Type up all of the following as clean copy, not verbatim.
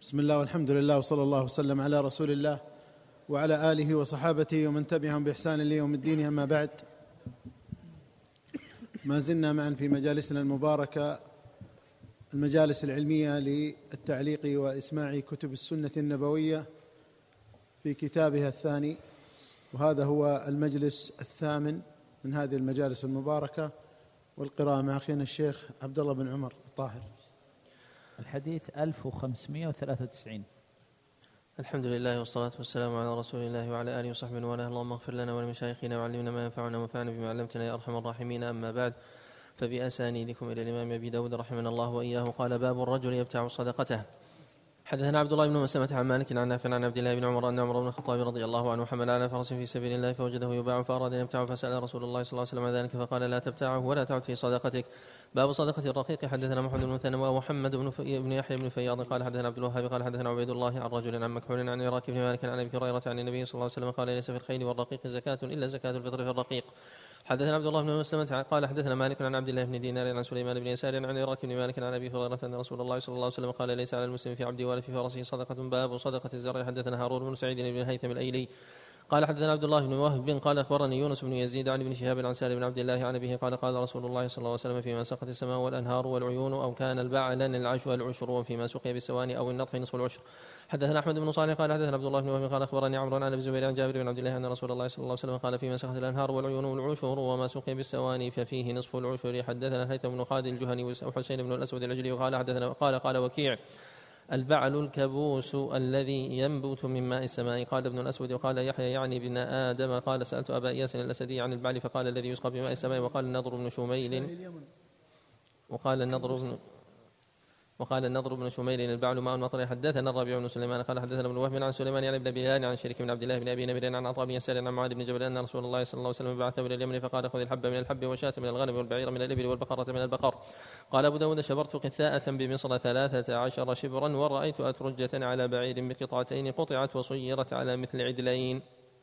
بسم الله والحمد لله وصلى الله وسلم على رسول الله وعلى آله وصحابته ومن تبعهم بإحسان ليوم الدين. أما بعد، ما زلنا معا في مجالسنا المباركة، المجالس العلمية للتعليق وإسماع كتب السنة النبوية في كتابها الثاني، وهذا هو المجلس الثامن من هذه المجالس المباركة، والقراءة مع أخينا الشيخ عبد الله بن عمر الطاهر. الحديث 1593. الحمد لله والصلاة والسلام على رسول الله وعلى آله وصحبه وله. اللهم اغفر لنا ولمشايخنا وعلمنا ما ينفعنا وانفعنا بما علمتنا يا أرحم الراحمين. أما بعد، فبأسانيدكم إلى الإمام أبي داود رحمنا الله وإياه قال: باب الرجل يبتاع صدقته. حدثنا عبد الله بن مسلمة عن مالك عن نافع عن عبد الله بن عمر أن عمر بن الخطاب رضي الله عنه حمل على فرس في سبيل الله فوجده يباع فأراد أن يبتاعه، فسأل رسول الله صلى الله عليه وسلم عن ذلك فقال: لا تبتاعه ولا تعد في صدقتك. باب صدقة الرقيق. حدثنا محمد بن مثنى ومحمد بن يحيى بن فياض قال حدثنا عبد الوهاب قال حدثنا عبيد الله عن رجل عن مكحول عن عراك بن مالك عن أبي هريرة عن النبي صلى الله عليه وسلم قال: ليس في الخيل والرقيق زكاة إلا زكاة الفطر في الرقيق. حدثنا عبد الله بن مسلمة قال حدثنا مالك عن عبد الله بن دينار عن سليمان بن يسار عن عراك بن مالك عن أبي هريرة أن رسول الله صلى الله عليه وسلم قال: ليس على المسلم في عبده ولا في فرسه صدقة. باب صدقة الزرع. حدثنا هارون بن سعيد بن الهيثم الأيلي قال حدثنا عبد الله بن وهب قال أخبرني يونس بن يزيد عن ابن شهاب عن سالم بن عبد الله عن أبيه قال: قال رسول الله صلى الله عليه وسلم: فيما سقت السماء والأنهار والعيون أو كان البعلن العشر، وفيما سقي بالسواني أو النطح نصف العشر. حدثنا أحمد بن صالح قال حدثنا عبد الله بن وهب قال أخبرني عمرو عن أبي الزبير عن جابر بن عبد الله أن رسول الله صلى الله عليه وسلم قال: فيما سقت الأنهار والعيون والعشر وما سقي بالسواني ففيه نصف العشر. حدثنا الهيثم بن خالد الجهني وحسين بن الأسود العجلي وقال حدثنا قال وكيع: البعل الكبوس الذي ينبت من ماء السماء. قال ابن الأسود وقال يحيى يعني بن آدم قال: سألت أبا إياس الأسدي عن البعل فقال: الذي يسقى بماء السماء. وقال النضر بن شميل البعل ماء المطر. حدثنا الربيع بن سليمان قال حدثنا ابن وهب عن سليمان يعني بن بلال عن شريك بن عبد الله بن أبي نمر عن عطاء بن يسار عن معاذ بن جبل أن رسول الله صلى الله عليه وسلم بعثه إلى اليمن فقال: خذ الحب من الحب والشاة من الغنم والبعير من الإبل والبقرة من البقر. قال أبو داود: شبرت قثاءة بمصر 13 شبرا ورأيت أترجة على بعير بقطعتين قطعت وصيرت على مثل عدلين.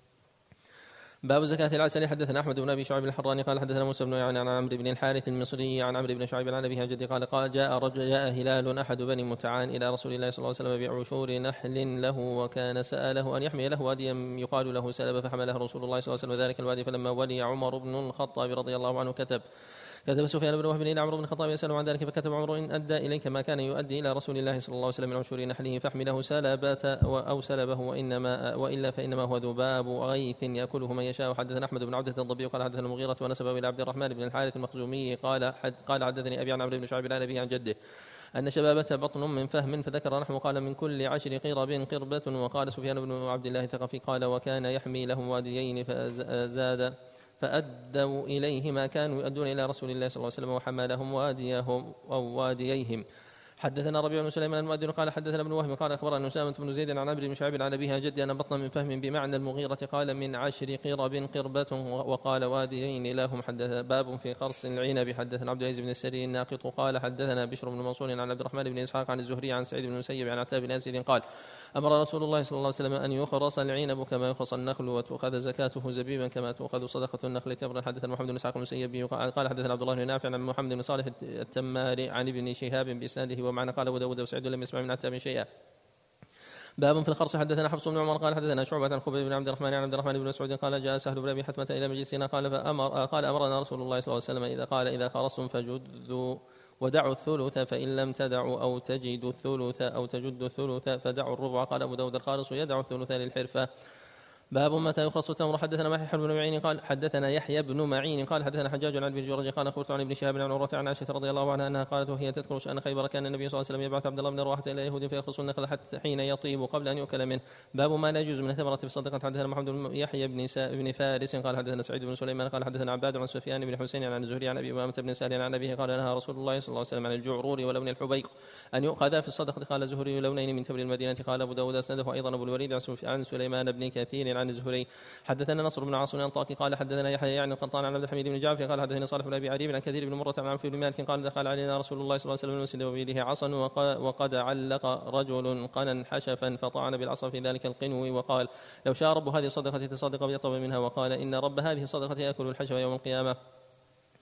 باب زكاة العسل. حدثنا أحمد بن أبي شعيب الحراني قال حدثنا موسى بن يعني عن عمرو بن الحارث المصري عن عمرو بن شعيب عن أبيه جدي قال جاء هلال أحد بني متعان إلى رسول الله صلى الله عليه وسلم بعشور نحل له، وكان سأله أن يحمي له واديا يقال له سلب، فحمله رسول الله صلى الله عليه وسلم ذلك الوادي. فلما ولي عمر بن الخطاب رضي الله عنه كتب سفيان بن وهب إلى عمرو بن الخطاب يسأله عن ذلك، فكتب عمرو: إن أدى إليك ما كان يؤدي إلى رسول الله صلى الله عليه وسلم من عشور نحله فاحمله سلبات أو سلبه، وإلا فإنما هو ذباب غيث يأكله من يشاء. حدثنا أحمد بن عبدة الضبي قال حدثنا المغيرة ونسبه إلى عبد الرحمن بن الحارث المخزومي قال حدثني أبي عن عمرو بن شعيب عن أبيه عن جده أن شبابة بطن من فهم، فذكر نحو قال: من كل 10 قرب قربة. وقال سفيان بن عبد الله الثقفي قال: وكان يحمي لهم واديين فزاد فأدوا إليه ما كانوا يؤدون إلى رسول الله صلى الله عليه وسلم وحملهم وادييهم. حدثنا ربيع بن سليمان المؤذن قال حدثنا ابن وهب قال أخبرنا أسامة بن زيد عن عمرو بن شعيب عن أبيها جدي أن بطن من فهم بمعنى المغيرة قال: من 10 قرب قربة. وقال: واديين لهم. حدث باب في خرص العنب. حدثنا عبد العزيز بن السري الناقط قال حدثنا بشر بن منصور عن عبد الرحمن بن إسحاق عن الزهري عن سعيد بن المسيب عن عتاب بن أسيد قال: أمر رسول الله صلى الله عليه وسلم أن يخرص العنب كما يخرص النخل، وتؤخذ زكاته زبيبا كما تؤخذ صدقة النخل تمرا. حدثنا محمد بن إسحاق المسيبي قال حدثنا عبد الله بن نافع عن محمد بن صالح التماري عن ابن شهاب بإسناده ومعنى. قال أبو داود وسعيد لم يسمع من عتاب شيئا. باب في الخرص. حدثنا حفص بن عمر قال حدثنا شعبة عن خبيب بن عبد الرحمن عن عبد الرحمن بن مسعود قال: جاء سهل بن أبي حتمة إلى مجلسنا قال أمرنا رسول الله صلى الله عليه وسلم إذا خرصتم فجدوا ودعوا الثلث، فإن لم تدعوا أو تجدوا الثلث فدعوا الربع. قال أبو داود: الخارص يدعو الثلث للحرفة. باب متى يخرص التمر. حدثنا يحيى بن معين قال حدثنا يحيى بن معين قال حدثنا حجاج عن ابن جريج قال اخبرت عن ابن شهاب عن عروة عن عائشة رضي الله عنها انها قالت وهي تذكر شأن خيبر: كان النبي صلى الله عليه وسلم يبعث عبد الله بن رواحة الى يهود فيخرص النخل حتى حين يطيب قبل ان يؤكل منه. باب ما لا يجوز من الثمرة في الصدقة. حدثنا محمد بن يحيى بن فارس قال حدثنا سعيد بن سليمان قال حدثنا عباد عن سفيان بن حسين عن الزهري عن ابي امامة بن سهل عن ابيه قال: نهى رسول الله صلى الله عليه وسلم عن الجعرور ولون الحبيق ان يؤخذ في الصدقة. قال الزهري: لونين من تمر المدينة. قال ابو داود اسنده ايضا ابو الوليد عن سليمان بن كثير عن الزهري. حدثنا نصر بن عاصم الأنطاكي قال حدثنا يحيى يعني القطان عن عبد الحميد بن جعفر قال حدثني صالح بن أبي عريب عن كثير بن مرة عن عوف بن مالك قال: دخل علينا رسول الله صلى الله عليه وسلم المسجد وبيده عصا وقد علق رجل قنا حشفا فطعن بالعصا في ذلك القنو وقال: لو شاء رب هذه الصدقة تصدق بيطلب منها. وقال: إن رب هذه الصدقة يأكل الحشف يوم القيامة.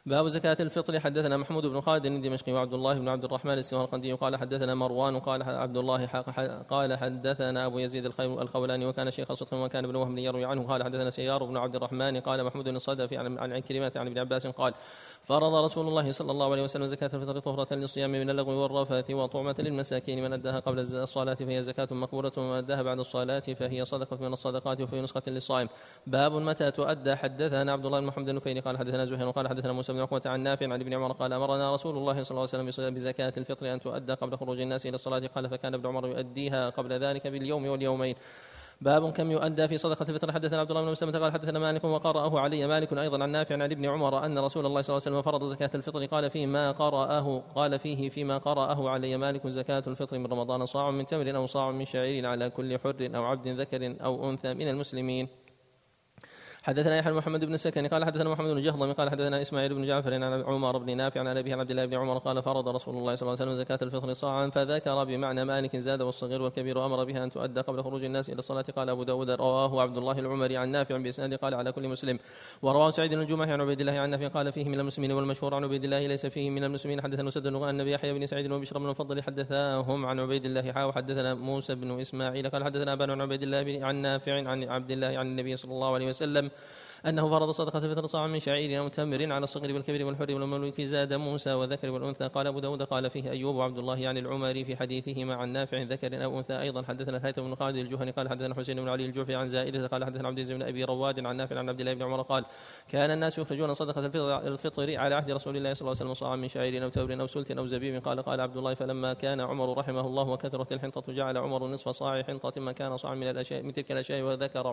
باب زكاة الفطر. حدثنا محمود بن خالد الدمشقي وعبد الله بن عبد الرحمن السمرقندي قال حدثنا مروان قال عبد الله قال حدثنا أبو يزيد الخولاني وكان شيخ صدق وكان ابن وهب يروي عنه قال حدثنا سيار بن عبد الرحمن قال محمود الصدفي عن كلمة عن ابن عباس قال فرض رسول الله صلى الله عليه وسلم زكاة الفطر طهرة للصيام من اللغو والرفث وطعمة للمساكين من أداها قبل الصلاة فهي زكاة مقبولة ومن أداها بعد الصلاة فهي صدقة من الصدقات وفي نسخة للصائم. باب متى تؤدى. حدثنا عبد الله بن محمد النفيلي قال حدثنا زهير قال حدثنا موسى بن عقبة عن نافع عن ابن عمر قال أمرنا رسول الله صلى الله عليه وسلم بزكاة الفطر أن تؤدى قبل خروج الناس إلى الصلاة قال فكان ابن عمر يؤديها قبل ذلك باليوم واليومين. باب كم يؤدى في صدقة الفطر. حدثنا عبد الله بن مسلمة قال حدثنا مالك وقرأه علي مالك أيضا عن نافع عن ابن عمر أن رسول الله صلى الله عليه وسلم فرض زكاة الفطر قال فيما قرأه علي مالك زكاة الفطر من رمضان صاع من تمر أو صاع من شعير على كل حر أو عبد ذكر أو أنثى من المسلمين. حدثنا يحيى محمد بن السكن قال حدثنا محمد بن جهضم قال حدثنا اسماعيل بن جعفر عن عمر بن نافع عن ابيه عن عبد الله بن عمر قال فرض رسول الله صلى الله عليه وسلم زكاة الفطر صاعا فذكر بمعنى مالك زاد والصغير والكبير امر بها ان تؤدى قبل خروج الناس الى الصلاة. قال ابو داود رواه عبد الله العمري عن نافع باسناد قال على كل مسلم. ورواه سعيد الجمحي عن عبيد الله عن نافع قال فيه من المسلمين والمشهور عن عبيد الله ليس فيه من المسلمين. حدثنا مسدد عن النبي يحيى بن سعيد وبشر بن المفضل حدثاهم عن عبيد الله وحدثنا موسى بن اسماعيل قال حدثنا ابان عن عبيد الله عن نافع عن عبد الله عن النبي صلى الله عليه وسلم أنه فرض صدقة الفطر صاع من شعير أو تمر على الصغير والكبير والحر والمملوك زاد موسى وذكر والأنثى. قال أبو داود قال فيه أيوب وعبد الله عن العمري في حديثهما عن نافع ذكر أو أنثى. أيضا حدثنا الهيثم بن خالد الجهني قال حدثنا حسين بن علي الجوفي عن زائدة قال حدثنا عبد العزيز بن أبي رواد عن نافع عن عبد الله بن عمر قال كان الناس يخرجون صدقة الفطر على عهد رسول الله صلى الله عليه وسلم صاع من شعير أو تمر أو سلت أو زبيب. قال عبد الله فلما كان عمر رحمه الله وكثرت الحنطة جعل عمر نصف صاع حنطة ما كان صاع من تلك الأشياء وذكر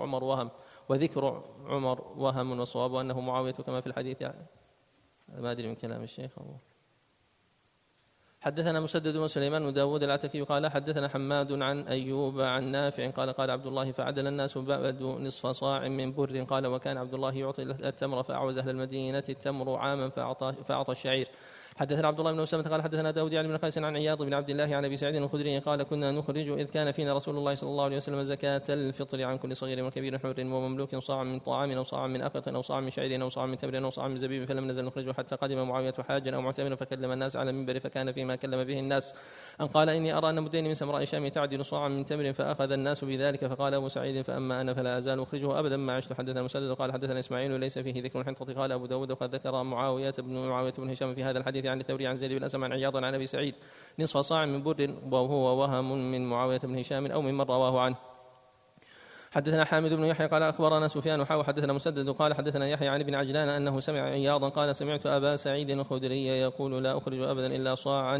عمر وهم والصواب أنه معاوية كما في الحديث يعني. ما أدري من كلام الشيخ حدثنا مسدد وسليمان وداود العتكي قال حدثنا حماد عن أيوب عن نافع قال عبد الله فعدل الناس بعد نصف صاع من بر. قال وكان عبد الله يعطي التمر فأعوز أهل المدينة التمر عاما فأعطى الشعير. حدثنا عبد الله بن مسلمة قال حدثنا داود يعني بن قيس عن عياض بن عبد الله عن ابي سعيد الخدري قال كنا نخرج اذ كان فينا رسول الله صلى الله عليه وسلم زكاة الفطر عن كل صغير وكبير حر ومملوك صاع من طعام او صاع من أقط او صاع من شعير او صاع من تمر او صاع من زبيب فلم نزل نخرجه حتى قدم معاوية حاجا او معتمرا فكلم الناس على المنبر فكان فيما كلم به الناس ان قال اني ارى ان مدين من سمراء شام تعدل صاعا من تمر فاخذ الناس بذلك. فقال ابو سعيد فاما انا فلا ازال اخرجه ابدا ما عشت. حدثنا مسدد قال حدثنا اسماعيل وليس فيه ذكر الحنطة. قال ابو داود وقد ذكر معاوية بن هشام في هذا الحديث عن الثوري عن زيد بن أسلم عن عياض عن ابي سعيد نصف صاع من بر وهو وهم من معاوية بن هشام او ممن رواه عنه. حدثنا حامد بن يحيى قال اخبرنا سفيان حدثنا مسدد قال حدثنا يحيى عن ابن عجلان انه سمع عياضا قال سمعت ابا سعيد الخدري يقول لا اخرج ابدا الا صاعا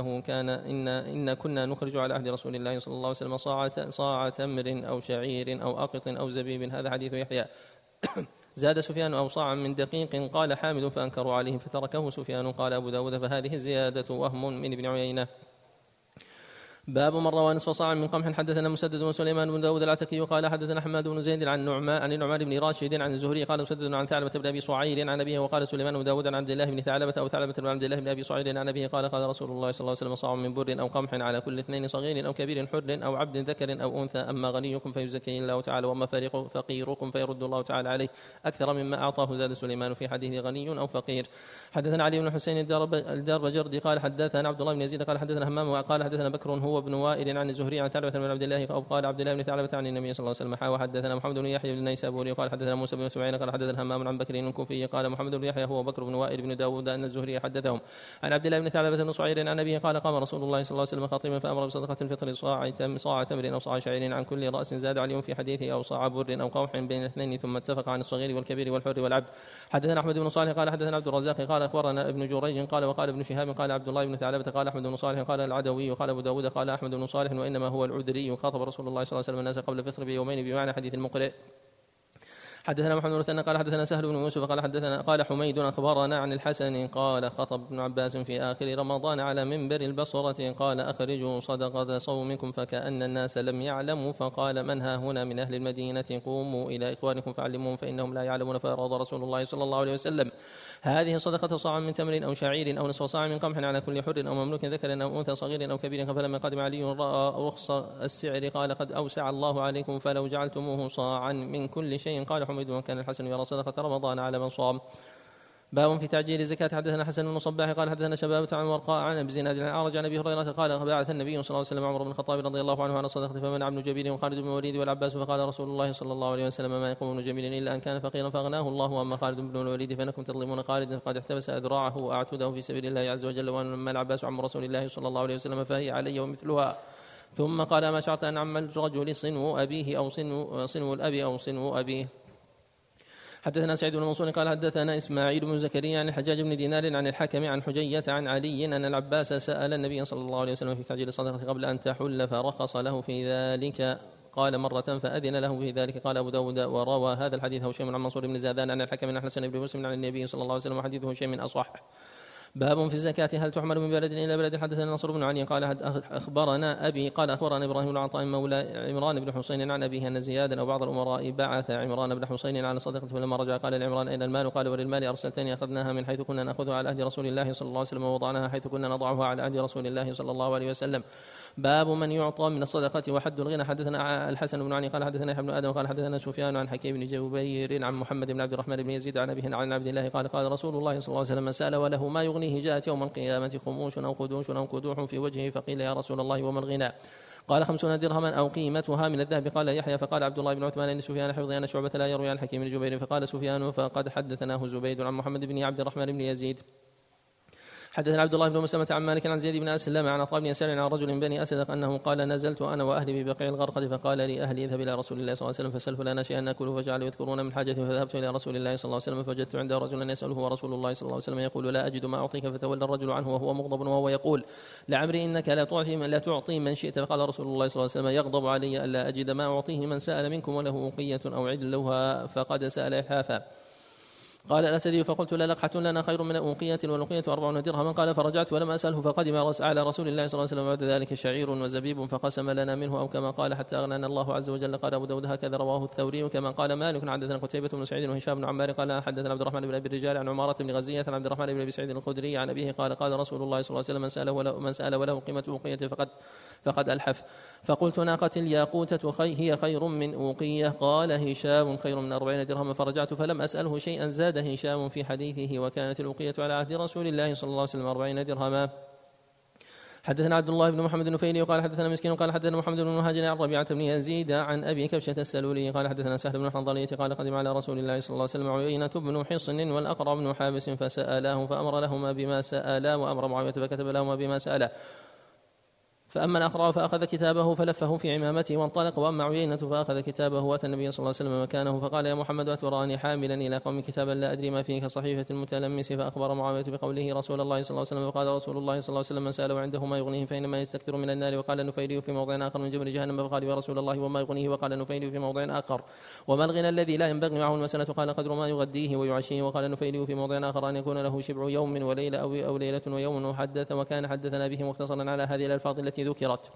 ان كنا نخرج على عهد رسول الله صلى الله عليه وسلم صاع تمر او شعير او أقط او زبيب. هذا حديث يحيى. زاد سفيان أو صاعا من دقيق. قال حامد فأنكروا عليه فتركه سفيان. قال أبو داود فهذه الزيادة وهم من ابن عيينة. باب من روى نصف صاع من قمح. حدثنا مسدد وسليمان بن داود العتكي قال حدثنا حماد بن زيد عن النعمان بن راشد عن الزهري قال مسدد عن ثعلبة بن ابي صعير عن ابيه وقال سليمان بن داود عن عبد الله بن ثعلبة او ثعلبة بن عبد الله بن ابي صعير عن ابيه قال رسول الله صلى الله عليه وسلم صاع من بر او قمح على كل اثنين صغير او كبير حر او عبد ذكر او انثى. اما غنيكم فيزكي الله تعالى واما فقيركم فيرد الله تعالى عليه اكثر مما اعطاه. زاد سليمان في حديث غني او فقير. حدثنا علي بن حسين الداربجردي قال حدثنا عبد الله بن يزيد قال حدثنا همام قال حدثنا بكر هو بن وائل عن الزهري عن ثعلبة بن عبد الله أو قال عبد الله بن ثعلبة عن النبي صلى الله عليه وسلم. وحدثنا محمد بن يحيى بن نيسابوري قال حدثنا موسى بن اسماعيل قال حدثنا همام عن بكر الكوفي قال محمد بن يحيى هو بكر بن وائل بن داود أن الزهري حدثهم عن عبد الله بن ثعلبة بن صعير عن أبيه قال قام رسول الله صلى الله عليه وسلم خطيبا فأمر بصدقة الفطر صاع تمر أو صاع شعير عن كل رأس. زاد علي في حديثه أو صاع بر أو قمح بين الاثنين ثم اتفق عن الصغير والكبير والحر والعبد. حدثنا أحمد بن صالح قال حدثنا عبد الرزاق قال أخبرنا ابن جريج قال وقال ابن شهاب قال عبد الله بن ثعلبة قال أحمد بن صالح قال العدوي قال أبو داود قال أحمد بن صالح وإنما هو العذري خاطب رسول الله صلى الله عليه وسلم الناس قبل الفطر بيومين بمعنى حديث المقرئ. حدثنا محمد بن مثنى قال حدثنا سهل بن يوسف قال حميد أخبرنا عن الحسن قال خطب ابن عباس في آخر رمضان على منبر البصرة قال أخرجوا صدقة صومكم فكأن الناس لم يعلموا فقال من ها هنا من أهل المدينة قوموا إلى إخوانكم فعلموهم فإنهم لا يعلمون. فرض رسول الله صلى الله عليه وسلم هذه صدقة صاع من تمر أو شعير أو نصف صاع من قمح على كل حر أو مملوك ذكر أو أنثى صغير أو كبير. فلما قدم علي رأى رخص السعر قال قد أوسع الله عليكم فلو جعلتموه صاعا من كل شيء. قال حميد وكان الحسن يرى صدقة رمضان على من صام. باب في تعجيل زكاة. حدثنا حسن بن صباح قال حدثنا شبابة عن ورقاء عن ابي زناد عن اعرج عن ابي هريرة قال بعث النبي صلى الله عليه وسلم عمر بن الخطاب رضي الله عنه على الصدقة فمنع ابن جبير وخالد بن الوليد والعباس فقال رسول الله صلى الله عليه وسلم ما يقوم ابن جبير الا ان كان فقيرا فاغناه الله، واما خالد بن الوليد فانكم تظلمون خالدا فقد احتبس اذراعه واعتده في سبيل الله عز وجل، واما العباس عم رسول الله صلى الله عليه وسلم فهي علي ومثلها. ثم قال ما شعرت ان عم الرجل صنو ابيه او صنو الاب او صنو ابيه. حدثنا سعيد بن منصور قال حدثنا اسماعيل بن زكريا عن الحجاج بن دينار عن الحكم عن حجية عن علي أن العباس سأل النبي صلى الله عليه وسلم في تعجيل الصدقة قبل أن تحل فرخص له في ذلك، قال مرة فأذن له في ذلك. قال أبو داود وروى هذا الحديث هشام عن منصور بن زادان عن الحكم عن حسن بن مسلم عن النبي صلى الله عليه وسلم وحديث هشام أصح. باب في الزكاة هل تحمل من بلد إلى بلد. حدثنا نصر بن علي قال أخبرنا أبي قال أخبرنا إبراهيم بن عطاء مولى عمران بن حسين عن أبيه أن زيادا أو بعض الأمراء بعث عمران بن حسين على صدقة، فلما رجع قال لعمران أين المال؟ قال وللمال أرسلتني أخذناها من حيث كنا نأخذها على عهد رسول الله صلى الله عليه وسلم ووضعناها حيث كنا نضعها على عهد رسول الله صلى الله عليه وسلم. باب من يعطى من الصدقة وحد الغنى. حدثنا الحسن بن علي قال حدثنا يحيى بن آدم قال حدثنا سفيان عن حكيم بن جبير عن محمد بن عبد الرحمن بن يزيد عن أبيه عن عبد الله قال قال رسول الله صلى الله عليه وسلم من سأل وله ما يغنيه جاءت يوم القيامة خموش أو خدوش أو قدوح في وجهه فقيل يا رسول الله وما الغنى؟ قال 50 درهما أو قيمتها من الذهب. قال يحيى فقال عبد الله بن عثمان إن سفيان حفظي أن شعبة لا يروي عن حكيم بن جبير. فقال سفيان فقد حدثناه زبيد عن محمد بن عبد الرحمن بن يزيد. حدثنا عبد الله بن مسلمة عن مالك عن زيد بن أسلم عن عطاء بن يسار عن رجل من بني أسد أنه قال نزلت أنا وأهلي ببقيع الغرقد فقال لي أهلي اذهب إلى رسول الله صلى الله عليه وسلم فسل فلان شيئا نأكله فجعلوا يذكرون من حاجته، فذهبت إلى رسول الله صلى الله عليه وسلم فوجدت عنده رجلا يسأله ورسول الله صلى الله عليه وسلم يقول لا أجد ما أعطيك، فتولى الرجل عنه وهو مغضب وهو يقول لعمري إنك لا تعطي من شئت. فقال رسول الله صلى الله عليه وسلم يغضب علي ألا أجد ما أعطيه من سأل منكم وله أقية أو عدلها فقد سأل إلحافا. قال الأسدي فقلت لا لقحة لنا خير من أوقية والأوقية 40 درهما. قال فرجعت ولم أسأله فقدم على رسول الله صلى الله عليه وسلم بعد ذلك شعير وزبيب فقسم لنا منه أو كما قال حتى أغنانا الله عز وجل. قال أبو داود هكذا رواه الثوري وكما قال مالك. حدثنا قتيبة بن سعيد وهشام بن عمار قال حدثنا عبد الرحمن بن أبي الرجال عن عمارة بن غزية عن عبد الرحمن بن أبي سعيد الخدري عن أبيه قال قال رسول الله صلى الله عليه وسلم من سأل وله قيمة أوقية فقد ألحف. فقلت ناقة الياقوتة هي خير من أوقية. قال هشام خير من 40 درهما. فرجعت فلم أسأله شيئا زاد هشام في حديثه وكانت الأوقية على عهد رسول الله صلى الله عليه وسلم 40 درهما. حدثنا عبد الله بن محمد النفيلي وقال حدثنا مسكين قال حدثنا محمد بن مهاجر عن ربيعة بن يزيد عن أبي كبشة السلولي قال حدثنا سهل بن حنظلية قال قدم على رسول الله صلى الله عليه وسلم عيينة بن حصن والأقرع بن حابس فسألاه فأمر لهما بما سألا وأمر معاوية فكتب لهما بما سألا. فأما الأقرع فأخذ كتابه فلفه في عمامته وانطلق، وأما عيينة فأخذ كتابه وأتى النبي صلى الله عليه وسلم مكانه فقال يا محمد أتراني حاملا إلى قوم كتابا لا أدري ما فيه كصحيفة المتلمس. فأخبر معاوية بقوله رسول الله صلى الله عليه وسلم. فقال رسول الله صلى الله عليه وسلم من سأل وعنده ما يغنيه فإنما يستكثر من النار. وقال النفيلي في موضع آخر من جبل جهنم فقال يا رسول الله وما يغنيه؟ وقال النفيلي في موضع آخر وما الغنى الذي لا ينبغي معه المسألة؟ قال قدر ما يغديه ويعشيه. وقال النفيلي في موضع آخر أن يكون له شبع يوم وليلة أو ليلة ويوم. وحدث وكان حدثنا به مختصرا على هذه الألفاظ التي ذكرت.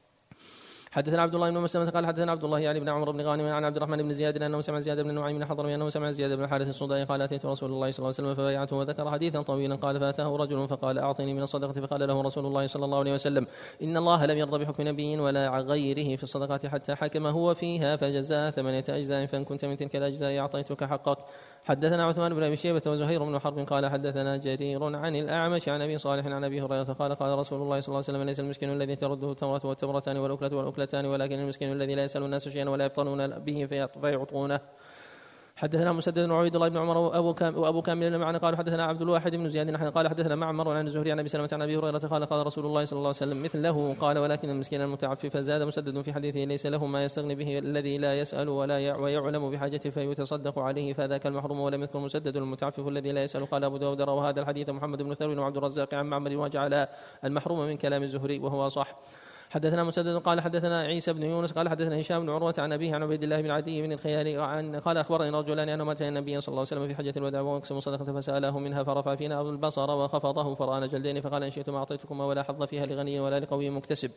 حدثنا عبد الله بن مسلمة قال حدثنا عبد الله يعني بن عمرو بن غانم عن عبد الرحمن بن زياد انه سمع زياد بن نعيم حضرمي انه سمع زياد بن الحارث الصدائي قال اتيت رسول الله صلى الله عليه وسلم فبايعته وذكر حديثا طويلا. قال فاتاه رجل فقال اعطني من الصدقه. فقال له رسول الله صلى الله عليه وسلم ان الله لم يرضى بحكم نبي ولا غيره في الصدقات حتى حكم هو فيها فجزاء 8 أجزاء فان كنت من تلك الاجزاء اعطيتك حقك. حدثنا عثمان بن ابي شيبه وزهير بن حرب قال حدثنا جرير عن الاعمش عن ابي صالح عن ابي هريره قال قال رسول الله صلى الله عليه وسلم ليس المسكين الذي ترده التمره والتمرتان والاكله والاكلتان ولكن المسكين الذي لا يسأل الناس شيئا ولا يفطنون به فيعطونه. حدثنا مسدد وعبيد الله بن عمر وابو كامل معنا قالوا حدثنا عبد الواحد بن زياد قال حدثنا معمر عن الزهري عن ابي سلمة عن ابي هريره قال قال رسول الله صلى الله عليه وسلم مثله. قال ولكن المسكين المتعفف. فزاد مسدد في حديثه ليس له ما يستغني به الذي لا يسأل ويعلم بحاجته فيتصدق عليه فذاك المحروم. ولم يذكر مسدد المتعفف الذي لا يسأل. قال ابو داود روى هذا الحديث محمد بن ثور وعبد الرزاق عن معمر وجعل المحروم من كلام الزهري وهو صح. حدثنا مسدد قال حدثنا عيسى بن يونس قال حدثنا هشام بن عروة عن أبيه عن عبيد الله بن عدي بن الخيال قال أخبرني رجلان أنهما أتيا النبي صلى الله عليه وسلم في حجة الوداع وأقسم صدقة فسأله منها فرفع فينا البصر وخفضه فرآن جلدين فقال إن شئتم أعطيتكما ولا حظ فيها لغني ولا لقوي مكتسب.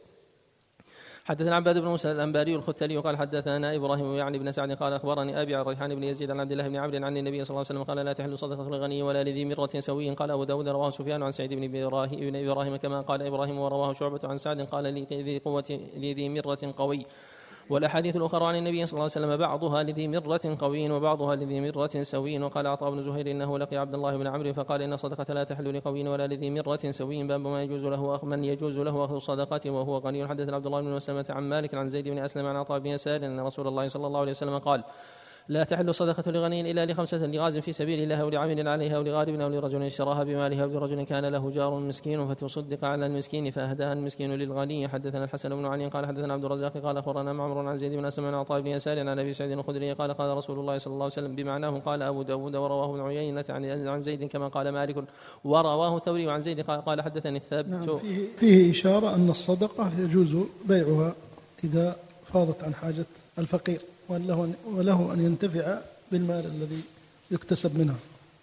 حدثنا عباد بن موسى الأنباري الختلي وقال حدثنا إبراهيم يعني بن سعد قال أخبرني أبي عن ريحان بن يزيد عن عبد الله بن عمرو عن النبي صلى الله عليه وسلم قال لا تحل صدقة الغني ولا لذي مرة سوي. قال أبو داود رواه سفيان عن سعيد بن إبراهيم كما قال إبراهيم ورواه شعبة عن سعد قال لذي مرة قوي. والأحاديث الأخرى عن النبي صلى الله عليه وسلم بعضها لذي مرة قوي وبعضها لذي مرة سوي. وقال عطاء بن زهير إنه لقي عبد الله بن عمرو فقال إن الصدقة لا تحل لقوي ولا لذي مرة سوي، باب ما يجوز له من يجوز له أخذ الصدقة وهو غني. حدثنا عبد الله بن مسلمة عن مالك عن زيد بن أسلم عن عطاء بن يسار أن رسول الله صلى الله عليه وسلم قال لا تحل الصدقة لغني إلا لخمسة: لغاز في سبيل الله، ولعامل عليها، ولغارب، أو لرجل اشتراها بمالها، ولرجل كان له جار مسكين فتصدق على المسكين فأهداها المسكين للغني. حدثنا الحسن بن علي قال حدثنا عبد الرزاق قال أخبرنا معمر عن زيد بن أسلم عن عطاء بن يسار عن أبي سعيد الخدري قال قال رسول الله صلى الله عليه وسلم بمعناه. قال أبو داود ورواه ابن عيينة عن زيد كما قال مالك، ورواه الثوري عن زيد قال حدثني الثابت. نعم، فيه إشارة أن الصدقة يجوز بيعها إذا فاضت عن حاجة الفقير، وله أن ينتفع بالمال الذي يكتسب منها،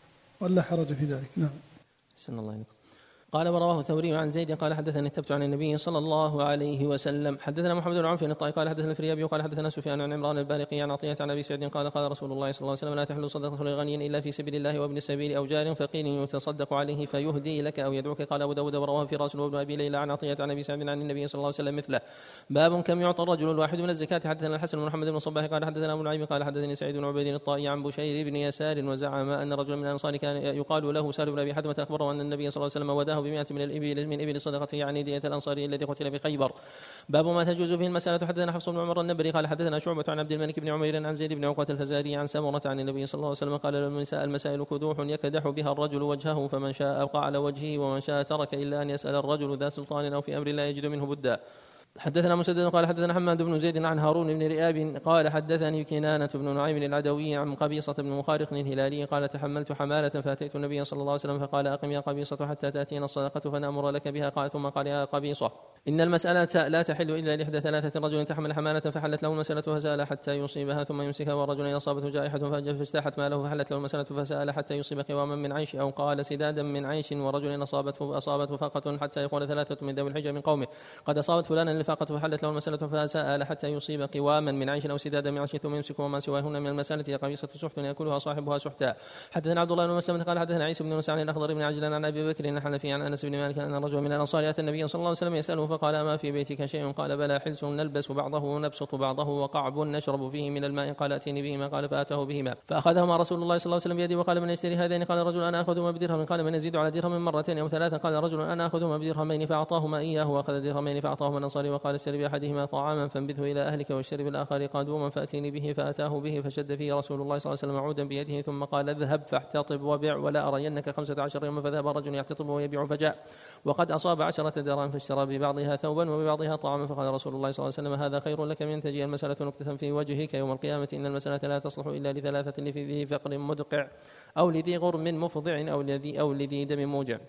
ولا حرج في ذلك. نعم. سن الله عليكم. قال ورواه الثوري عن زيد قال حدثني الثبت عن النبي صلى الله عليه وسلم. حدثنا محمد بن عوف الطائي قال حدثنا الفريابي قال حدثنا سفيان عن عمران البارقي عن عطية عن أبي سعيد قال قال رسول الله صلى الله عليه وسلم لا تحل صدقة لغني إلا في سبيل الله وابن السبيل أو جار فقير يتصدق عليه فيهدي لك أو يدعوك. قال أبو داود ورواه فراس وابن أبي ليلى عن عطية عن أبي سعيد عن النبي صلى الله عليه وسلم مثله. باب كم يعطى الرجل الواحد من الزكاة. حدثنا الحسن بن محمد بن صباح قال حدثنا أبو نعيم قال حدثني سعيد بن عبيد الطائي عن بشير بن يسار وزعم أن رجل من الأنصار كان يقال له سهل بن أبي حدمة أخبره أن النبي صلى الله عليه وسلم وداه ب100 من الإبل من إبل صدقته يعني دية الأنصاري الذي قتل بخيبر. باب ما تجوز فيه المسألة. حدثنا حفص بن عمر النبري قال حدثنا شعبة عن عبد الملك بن عمير عن زيد بن عقبة الفزاري عن سمرة عن النبي صلى الله عليه وسلم قال المسائل كدوح يكدح بها الرجل وجهه فمن شاء أبقى على وجهه ومن شاء ترك إلا أن يسأل الرجل ذا سلطان أو في أمر لا يجد منه بدا. حدثنا مسدد قال حدثنا حماد بن زيد عن هارون بن رئاب قال حدثني كنانة بن نعيم العدوي عن قبيصة بن مخارق الهلالي قال تحملت حمالة فأتيت النبي صلى الله عليه وسلم فقال أقم يا قبيصة حتى تأتينا الصدقة فنأمر لك بها. قال ثم قال يا قبيصة إن المسألة لا تحل إلا لإحدى ثلاثة: رجل تحمل حمالة فحلت له المسألة فسأل حتى يصيبها ثم يمسكها، ورجل أصابته جائحة فاجتاحت ماله فحلت له المسألة فسأل حتى يصيب قواما من عيش أو قال سدادا من عيش، ورجل أصابته فاقة حتى يقول ثلاثة من ذوي الحجة من قومه قد أصابت فلانا الفاقة فحلت له المسألة فسأل حتى يصيب قواما من عيش أو سدادا من عيش ثم يمسك وما سواهن من المسألة هي قبيصة سحت يأكلها صاحبها سحتا. حدثنا عبد الله بن مسلمة قال حدثنا عيسى بن موسى عن الأخضر بن عجلان عن أبي بكر الحنفي عن أنس بن مالك أن رجل من الأنصار أتى النبي صلى الله عليه وسلم يسأله فقال ما في بيتك شيء؟ قال بلى حلس نلبس بعضه ونبسط بعضه وقعب نشرب فيه من الماء. قال أتيني بهما. قال فأتاه بهما فأخذهما رسول الله صلى الله عليه وسلم بيده وقال من يشتري هذين؟ قال رجل أنا أخذهما بدرهم. قال من يزيد على درهم مرتين أو ثلاثة؟ قال رجل أنا أخذهما بدرهمين فأعطاهما إياه وأخذ درهمين فأعطاهما الأنصاري وقال اشتري بأحدهما طعاما فانبذه إلى أهلك واشتري بالآخر قادوما فأتيني به. فأتاه به فشد فيه رسول الله صلى الله عليه وسلم عودا بيده ثم قال اذهب فاحتطب وبيع ولا أرينك 15 يوما. فذهب رجل يحتطب ويبيع فجاء وقد أصاب 10 دراهم فاشترى ببعضها ثوبا وببعضها طعاما. فقال رسول الله صلى الله عليه وسلم هذا خير لك من تجي المسألة نكتة في وجهك يوم القيامة. إن المسألة لا تصلح إلا لثلاثة: لذي فقر مدقع أو لذي غرم مفضع أو لذي دم موجع.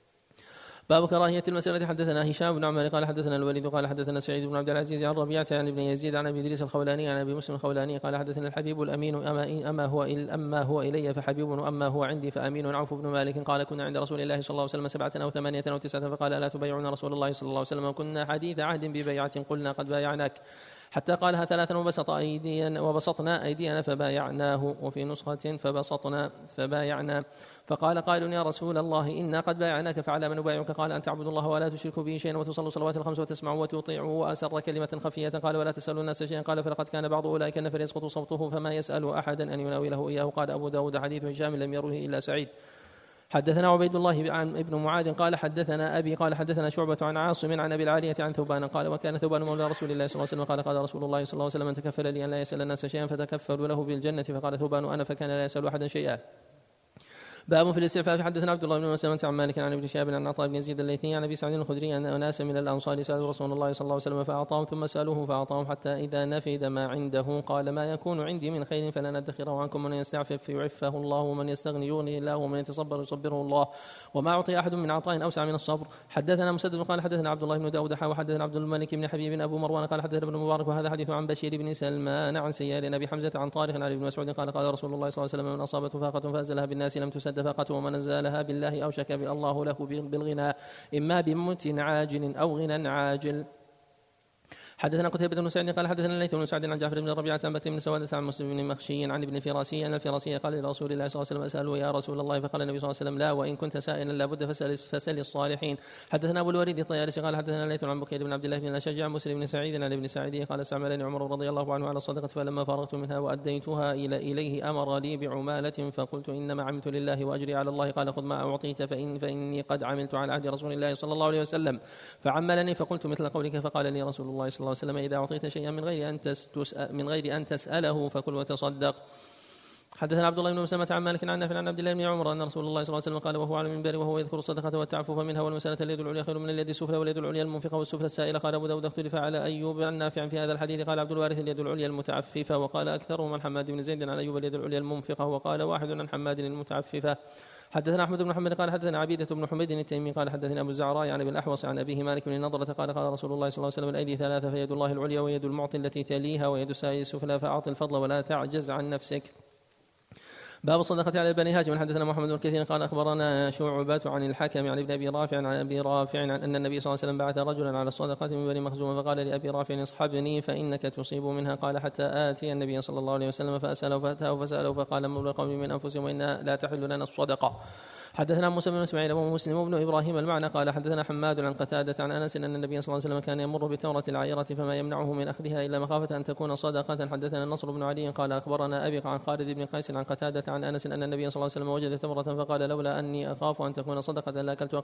باب كراهية المسألة. حدثنا هشام بن عمر قال حدثنا الوليد قال حدثنا سعيد بن عبد العزيز عن ربيعة عن ابن يزيد عن أبي إدريس الخولاني عن أبي مسلم الخولاني قال حدثنا الحبيب الأمين أما هو إلي فحبيب أما هو عندي فأمين. عوف بن مالك قال كنا عند رسول الله صلى الله عليه وسلم 7 أو 8 أو 9 فقال ألا تبايعون رسول الله صلى الله عليه وسلم؟ كنا حديث عهد ببيعة قلنا قد بايعناك حتى قالها 3 وبسطنا أيدينا فبايعناه، وفي نسخة فبايعنا. فقال قائل يا رسول الله إنا قد بايعناك فعلى من نبايعك؟ قال أن تعبد الله ولا تشركوا به شيئا وتصلوا صلوات الخمس وتسمعوا وتطيعوا. وأسر كلمة خفية قال ولا تسألوا الناس شيئا. قال فلقد كان بعض أولئك النفر يسقط صوته فما يسأل أحدا أن يناوله إياه. قال أبو داود حديث هشام لم يروه إلا سعيد. حدثنا عبيد الله عن ابن معاذ قال حدثنا أبي قال حدثنا شعبة عن عاصم عن أبي العالية عن ثوبان قال وكان ثوبان مولى رسول الله صلى الله عليه وسلم قال قال رسول الله صلى الله عليه وسلم من تكفل لي أن لا يسأل الناس شيئا فتكفلوا له بالجنة. فقال ثوبان أنا فكان لا يسأل أحدا شيئا. باب في الاستعفاف. حدثنا عبد الله بن مسلمة عن مالك عن ابن شهاب عن عطاء بن يزيد الليثي عن ابي سعيد الخدري ان اناسا من الانصار سالوا رسول الله صلى الله عليه وسلم فاعطاهم ثم سالوه فاعطاهم حتى اذا نفد ما عنده قال ما يكون عندي من خير فلن ادخره عنكم. من يستعفف يعفه الله ومن يستغني يغني الله ومن يتصبر يصبره الله وما اعطي احد من عطاء اوسع من الصبر. حدثنا مسدد قال حدثنا عبد الله بن داود وحدثنا عبد الملك بن حبيب ابو مروان قال حدثنا ابن مبارك وهذا حديث عن بشير بن سلمان عن سيار ابي حمزه عن طارق عن ابن مسعود قال قال رسول الله صلى الله عليه وسلم من اصابته فاقه فازلها بالناس لم تسد فاقته ومن نزلها بالله أوشك الله له بالغنى إما بموت عاجل أو غنى عاجل. حدثنا قتيبة بن سعيد قال حدثنا الليث بن سعد عن جعفر بن ربيعة عن بكر بن سوادة عن مسلم بن مخشي عن ابن الفراسي أن الفراسي قال لرسول الله صلى الله عليه وسلم أسأله يا رسول الله، فقال النبي صلى الله عليه وسلم لا، وإن كنت سائلا لابد فسل الصالحين. حدثنا أبو الوليد الطيالسي قال حدثنا الليث عن بكير بن عبد الله بن الأشج عن مسلم بن سعيد عن ابن سعيد قال استعملني عمر رضي الله عنه على الصدقة، فلما فرغت منها وأديتها إليه أمر لي بعمالة، فقلت إنما عملت لله وأجري على الله. قال خذ ما أعطيت فإني قد عملت على عهد رسول الله صلى الله عليه وسلم، فعملني فقلت مثل قولك. فقال لي رسول الله صلى الله عليه وسلم إذا أعطيت شيئا من غير أن تسأله فكل وتصدق. حدثنا عبد الله بن مسلمة عن مالك عن نافع عن عبد الله بن عمر أن رسول الله صلى الله عليه وسلم قال وهو على المنبر وهو يذكر الصدقة والتعفف منها والمسألة اليد العليا خير من اليد السفلى واليد العليا المنفقة والسفلى السائلة. قال أبو داود اختلف على أيوب عن نافع في هذا الحديث. قال عبد الوارث اليد العليا المتعففة، وقال أكثرهم عن حماد بن زيد عن أيوب اليد العليا المنفقة، وقال واحد عن حماد المتعففة. حدثنا أحمد بن محمد قال حدثنا عبيدة بن حميد التيمي قال حدثنا أبو الزعراء عن ابن الأحوص عن أبيه مالك بن نضرة قال قال رسول الله صلى الله عليه وسلم الأيدي ثلاثة، فيد الله العليا ويد المعطي التي تليها ويد السائل السفلى، فأعطي الفضل ولا تعجز عن نفسك. باب الصدقة على بني هاشم. حدثنا محمد بن كثير قال أخبرنا شعبة عن الحكم عن ابن أبي رافع عن أبي رافع عن أن النبي صلى الله عليه وسلم بعث رجلا على الصدقة من بني مخزوم، فقال لأبي رافع اصحبني فإنك تصيب منها. قال حتى آتي النبي صلى الله عليه وسلم فأسأله فأتاه فسأله فقال مولى القوم من أنفسهم وإنا لا تحل لنا الصدقة. حدثنا موسى بن اسماعيل ومسلم بن ابراهيم المعنى قال حدثنا حماد عن قتادة عن انس ان النبي صلى الله عليه وسلم كان يمر بثمرة العيرة فما يمنعه من اخذها الا مخافة ان تكون صدقة. حدثنا النصر بن علي قال اخبرنا ابي عن خالد بن قيس عن قتادة عن انس ان النبي صلى الله عليه وسلم وجد ثمرة فقال لولا اني اخاف ان تكون صدقة لاكلتها.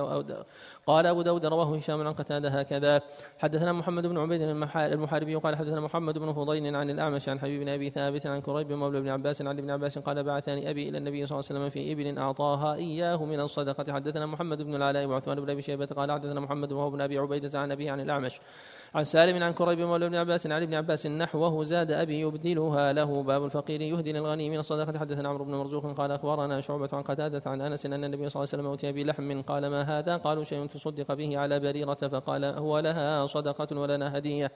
قال ابو داود رواه هشام عن قتادة هكذا. حدثنا محمد بن عبيد المحاربي قال حدثنا محمد بن فضيل عن الاعمش عن حبيب بن ابي ثابت عن كريب مولى بن عباس عن ابن عباس قال بعثني ابي الى النبي صلى الله عليه وسلم في ابل اعطاها اياه من الصدقة. حدثنا محمد بن العلاء وعثمان بن ابي شيبة قال حدثنا محمد وهو بن ابي عبيدة عن ابي عن الاعمش عن سالم عن كريب مولى بن عباس عن ابن عباس نحوه زاد ابي يبدلها له. باب الفقير يهدي للغني من الصدقة. حدثنا عمرو بن مرزوق قال اخبرنا شعبة عن قتادة عن انس ان النبي صلى الله عليه وسلم اوتي بلحم قال ما هذا؟ قالوا شيء تصدق به على بريرة، فقال هو لها صدقة ولنا هدية.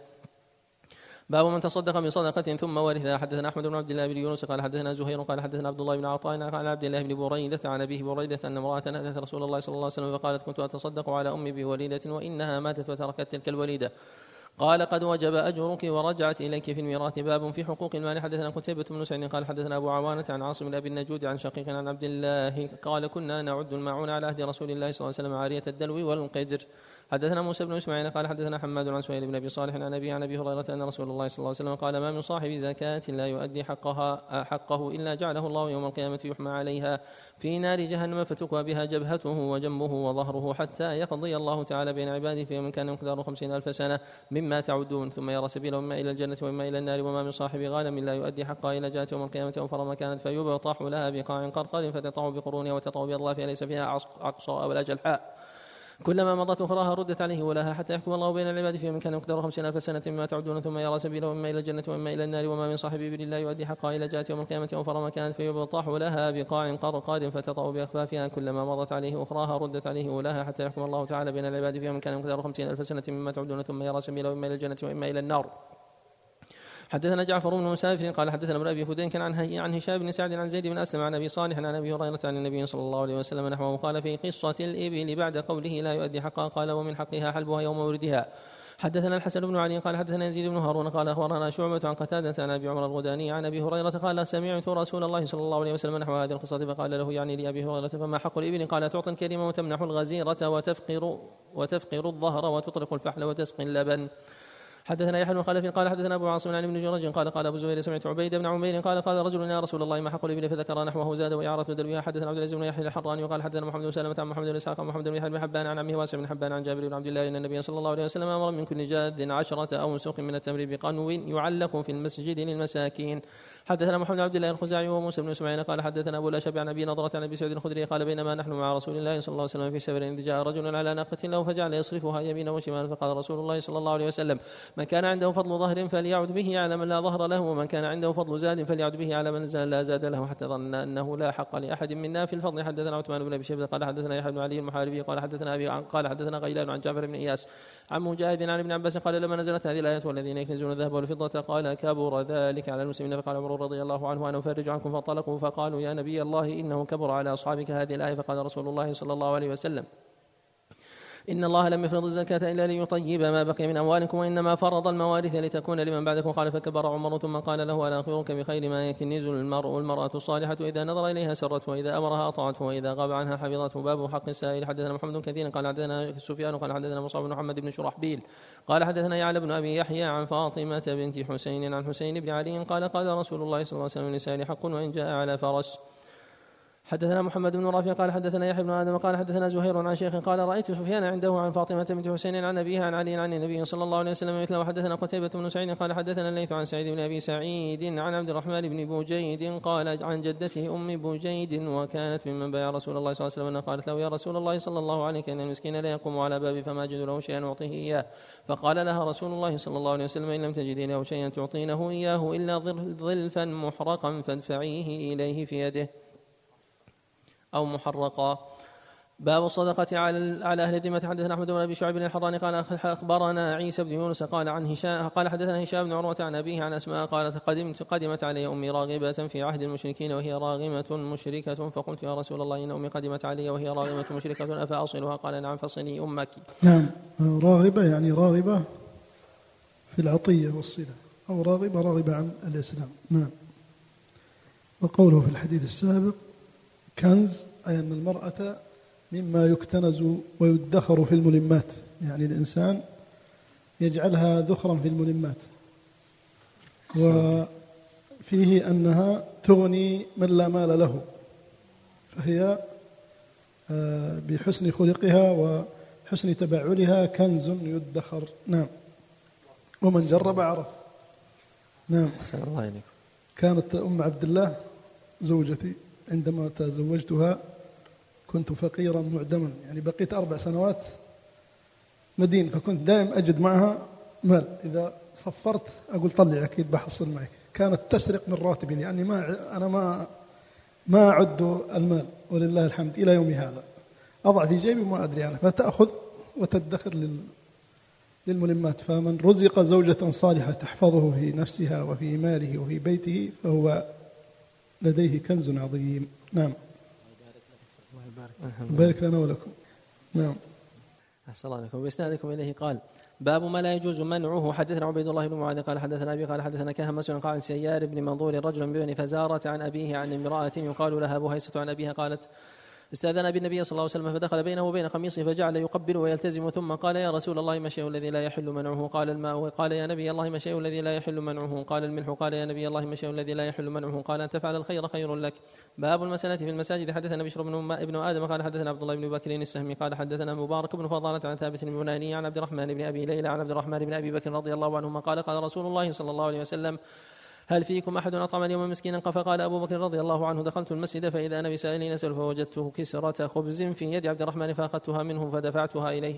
باب من تصدق بصدقة ثم ورثها. حدثنا أحمد بن عبد الله بن يونس قال حدثنا زهير قال حدثنا عبد الله بن عطاء عن عبد الله بن بريدة عن أبيه بريدة أن امرأة أتت رسول الله صلى الله عليه وسلم فقالت كنت أتصدق على أمي بوليدة وإنها ماتت وتركت تلك الوليدة. قال قد وجب أجرك ورجعت إليك في الميراث. باب في حقوق المال. حدثنا قتيبة بن سعيد قال حدثنا أبو عوانة عن عاصم بن أبي النجود عن شقيق عن عبد الله قال كنا نعد الماعون على عهد رسول الله صلى الله عليه وسلم عارية الدلو والقدر. حدثنا موسى بن اسماعيل قال حدثنا حماد عن سهيل بن ابي صالح عن ابي هريره ان رسول الله صلى الله عليه وسلم قال ما من صاحب زكاة لا يؤدي حقه الا جعله الله يوم القيامه يحمى عليها في نار جهنم فتكوى بها جبهته وجنبه وظهره حتى يقضي الله تعالى بين عباده في يوم كان مقداره 50,000 سنة مما تعدون ثم يرى سبيله اما الى الجنه واما الى النار. وما من صاحب غانم لا يؤدي حقها الا جاءت يوم القيامه اوفر ما كانت فيبطح لها بقاع قرقر فتطع بقرونها وتطع باضلافها ليس فيها اقصى ولا جلحاء كلما مضت أخراها ردت عليه ولها حتى يحكم الله بين العباد في من كان مقداره 50,000 سنة مما تعدون ثم يرى سبيله إما إلى الجنة وإما إلى النار. وما من صاحب إبل لا يؤدي حقها إلى جاءت يوم القيامة أوفر ما كانت فيبطح لها بقاع قرقر فتطأ بأخفافها كلما مضت عليه أخراها ردت عليه ولها حتى يحكم الله تعالى بين العباد في من كان مقداره 50,000 سنة مما تعدون ثم يرى سبيله إما إلى الجنة وإما إلى النار. حدثنا جعفر بن مسافر قال حدثنا ابن ابي فدين كان عن هشام بن سعد عن زيد بن اسلم عن ابي صالح عن ابي هريره عن النبي صلى الله عليه وسلم نحوه قال في قصه الابل بعد قوله لا يؤدي حقها قال ومن حقها حلبها يوم وردها. حدثنا الحسن بن علي قال حدثنا يزيد بن هارون قال اخبرنا شعبة عن قتادة عن ابي عمر الغداني عن ابي هريره قال سمعت رسول الله صلى الله عليه وسلم نحو هذه القصه فقال له يعني لابي هريره فما حق الابل؟ قال تعطي الكريم وتمنح الغزيره وتفقر الظهر وتطرق الفحل وتسقي اللبن. حدثنا يحيى بن خلف قال حدثنا ابو عاصم عن ابن جريج قال ابو زبير سمعت عبيد بن عمير قال رجل يا رسول الله ما حق الابل؟ فذكر نحوه زاد وإعارة دلوها. حدثنا عبد العزيز بن يحيى الحراني وقال حدثنا محمد بن سلمة عن محمد بن اسحاق محمد بن يحيى بن حبان عن عمه واسع بن حبان عن جابر بن عبد الله ان النبي صلى الله عليه وسلم امر من كل جاد 10 أوسق من التمر بقنو يعلق في المسجد للمساكين. حدثنا محمد بن عبد الله الخزاعي وموسى بن اسماعيل قال حدثنا ابو الاشعب عن ابي نضرة عن ابي سعيد الخدري قال بينما نحن مع رسول الله صلى الله عليه وسلم في سفر اذ جاء رجل على ناقة له فجعل يصرفها يمينا وشمالا فقال رسول الله صلى الله عليه وسلم من كان عنده فضل ظهر فليعد به على من لا ظهر له ومن كان عنده فضل زاد فليعد به على من لا زاد له حتى ظن انه لا حق لاحد منا في الفضل. حدثنا عثمان بن ابي شيبة قال حدثنا يحيى بن علي المحاربي قال حدثنا ابي قال حدثنا غيلان عن جعفر بن اياس عن مجاهد عن ابن عباس قال لما نزلت هذه الايات والذين يكنزون الذهب والفضة قال كبر ذلك على المسلمين. فقال عمر رضي الله عنه انا افرج عنكم فانطلقوا فقالوا يا نبي الله انه كبر على اصحابك هذه الايه. فقال رسول الله صلى الله عليه وسلم إن الله لم يفرض الزكاة إلا ليطيب ما بقي من أموالكم وإنما فرض الموارث لتكون لمن بعدكم. قال فكبر عمر ثم قال له ألا أخبرك بخير ما يكنز المرء والمرأة الصالحة إذا نظر إليها سرته وإذا أمرها أطاعته وإذا غاب عنها حفظته. باب حق السائل. حدثنا محمد كثير قال حدثنا سفيان قال حدثنا مصعب بن محمد بن شرحبيل قال حدثنا يعلى بن أبي يحيى عن فاطمة بنت حسين عن حسين بن علي قال قال رسول الله صلى الله عليه وسلم للنساء حق وإن جاء على فرس. حدثنا محمد بن رافع قال حدثنا يحيى بن آدم قال حدثنا زهير عن شيخ قال رأيت سفيان عنده عن فاطمة بنت حسين عن أبيها عن علي عن النبي صلى الله عليه وسلم مثله. وحدثنا قتيبة بن سعيد قال حدثنا الليث عن سعيد بن أبي سعيد عن عبد الرحمن بن بوجيد قال عن جدته أم بوجيد وكانت ممن بايع رسول الله صلى الله عليه وسلم قالت له يا رسول الله صلى الله عليه وسلم إن المسكين لا يقوم على بابي فما أجد له شيئا أعطيه إياه. فقال لها رسول الله صلى الله عليه وسلم إن لم تجدي له شيئا تعطينه إياه إلا ظلفا محرقا فادفعيه إليه في يده أو محرقا. باب الصدقة على أهل الذمة. حدثنا أحمد بن أبي شعيب بن الحراني قال أخبرنا عيسى بن يونس قال عن هشام قال حدثنا هشام بن عروة عن أبيه عن أسماء قالت قدمت علي أمي راغبة في عهد المشركين وهي راغمة مشركة فقلت يا رسول الله إن أمي قدمت علي وهي راغمة مشركة أفأصلها؟ قال نعم فصلي أمك. نعم راغبة يعني راغبة في العطية والصلة أو راغبة عن الإسلام. نعم. وقوله في الحديث السابق كنز أي أن المرأة مما يكتنز ويدخر في الملمات، يعني الإنسان يجعلها ذخرا في الملمات، وفيه أنها تغني من لا مال له، فهي بحسن خلقها وحسن تبعلها كنز يدخر. نعم. ومن جرب عرف. نعم. أحسن الله إليكم. كانت أم عبد الله زوجتي عندما تزوجتها كنت فقيرا معدما، يعني بقيت 4 سنوات مدين، فكنت دائما أجد معها مال، إذا صفرت أقول طلع أكيد بحصل معك. كانت تسرق من راتبي لأني أنا ما أعد المال، ولله الحمد إلى يومي هذا أضع في جيبي وما أدري عنه، فتأخذ وتدخر للملمات. فمن رزق زوجة صالحة تحفظه في نفسها وفي ماله وفي بيته فهو لديه كنز عظيم. نعم. بارك لنا ولكم. نعم. أحسن الله عليكم. بإسنادكم إليه قال باب ما لا يجوز منعه. حدثنا عبيد الله بن معاذ قال حدثنا أبي قال حدثنا كهمس قال عن سيار بن منظور رجل بن فزارة عن أبيه عن امرأة يقال لها بهيسة عن أبيها قالت استأذن بالنبي صلى الله عليه وسلم فدخل بينه وبين قميصه فجعل يقبل ويلتزم، ثم قال يا رسول الله ما الشيء الذي لا يحل منعه؟ قال الماء. قال يا نبي الله ما الشيء الذي لا يحل منعه؟ قال الملح. قال يا نبي الله ما الشيء الذي لا يحل منعه؟ قال أن تفعل الخير خير لك. باب المسألة في المساجد. حدثنا بشر بن آدم قال حدثنا عبد الله بن بكر السهمي قال حدثنا مبارك بن فضالة عن ثابت البناني عن عبد الرحمن بن أبي ليلى عن عبد الرحمن بن أبي بكر رضي الله عنهما قال قال رسول الله صلى الله عليه وسلم هل فيكم أحد أطعم اليوم مسكينا؟ فقال أبو بكر رضي الله عنه دخلت المسجد فإذا أنا بسائل نسأل فوجدته كسرة خبز في يد عبد الرحمن فأخذتها منه فدفعتها إليه.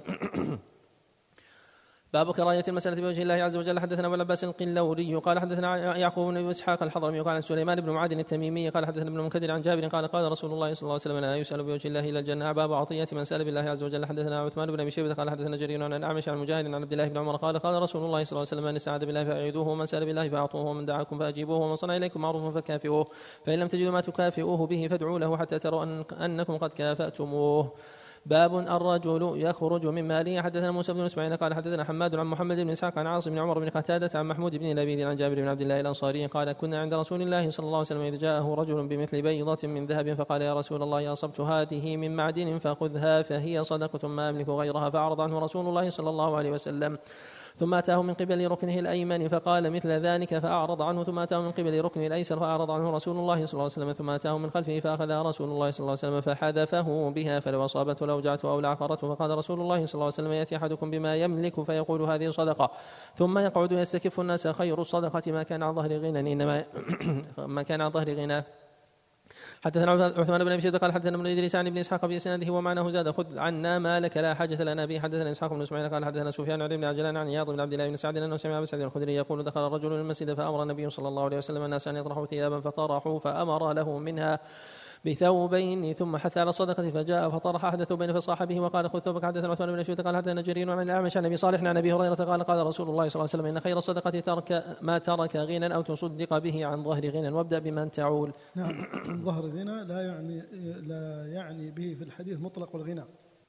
باب كراهية المسألة بوجه الله عز وجل. حدثنا أبو العباس القلوري قال حدثنا يعقوب بن إسحاق الحضرمي قال عن سليمان بن معاذ التميمي قال حدثنا ابن المنكدر عن جابر قال قال رسول الله صلى الله عليه وسلم لا يسأل بوجه الله إلا الجنة. باب عطية من سأل بالله عز وجل. حدثنا عثمان بن أبي شيبة قال حدثنا جرير عن الأعمش عن مجاهد عن عبد الله بن عمر قال قال رسول الله صلى الله عليه وسلم من استعاذ بالله فأعيذوه ومن سأل بالله فأعطوه ومن دعاكم فأجيبوه ومن صنع إليكم معروفا فكافئوه فإن لم تجدوا ما تكافئوه به فادعوا له حتى تروا أنكم قد كافأتموه. باب الرجل يخرج من ماله. حدثنا موسى بن اسماعيل قال حدثنا حماد عن محمد بن اسحاق عن عاصم بن عمر بن قتادة عن محمود بن لبيد عن جابر بن عبد الله الانصاري قال كنا عند رسول الله صلى الله عليه وسلم اذ جاءه رجل بمثل بيضة من ذهب فقال يا رسول الله اصبت هذه من معدن فخذها فهي صدقة ما املك غيرها. فأعرض عنه رسول الله صلى الله عليه وسلم ثم أتاه من قبل ركنه الأيمن فقال مثل ذلك فأعرض عنه ثم أتاه من قبل ركنه الأيسر فأعرض عنه رسول الله صلى الله عليه وسلم ثم أتاه من خلفه فأخذها رسول الله صلى الله عليه وسلم فحذفه بها فلو أصابته لأوجعته أو لعقرته. فقال رسول الله صلى الله عليه وسلم يأتي أحدكم بما يملك فيقول هذه صدقة ثم يقعد يستكف الناس خير الصدقة ما كان عن ظهر غنى إنما ما كان عن ظهر غنى. حدثنا عثمان بن أبي شيبة قال حدثنا ابن إدريس عن ابن إسحاق بإسناده ومعناه زاد خذ عنا مالك لا حاجة لنا به. حدثنا إسحاق بن إسماعيل قال حدثنا سفيان عن ابن عجلان عن عياض بن عبد الله بن سعد أنه سمع أبا سعيد الخدري يقول دخل الرجل المسجد فأمر النبي صلى الله عليه وسلم الناس أن يطرحوا ثيابا فطرحوا فأمر له منها بثوبين ثم حث على الصدقة فجاء فطرح أحد ثوبين فصاح به وقال خذ ثوبك. حدثنا عثمان بن شيبة قال حدثنا جرير عن الأعمش عن أبي صالح عن أبي هريرة قال قال رسول الله صلى الله عليه وسلم إن خير الصدقة ترك ما ترك غنى أو تصدق به عن ظهر غنى وابدأ بمن تعول. نعم. ظهر غنى لا يعني به في الحديث مطلق الغنى،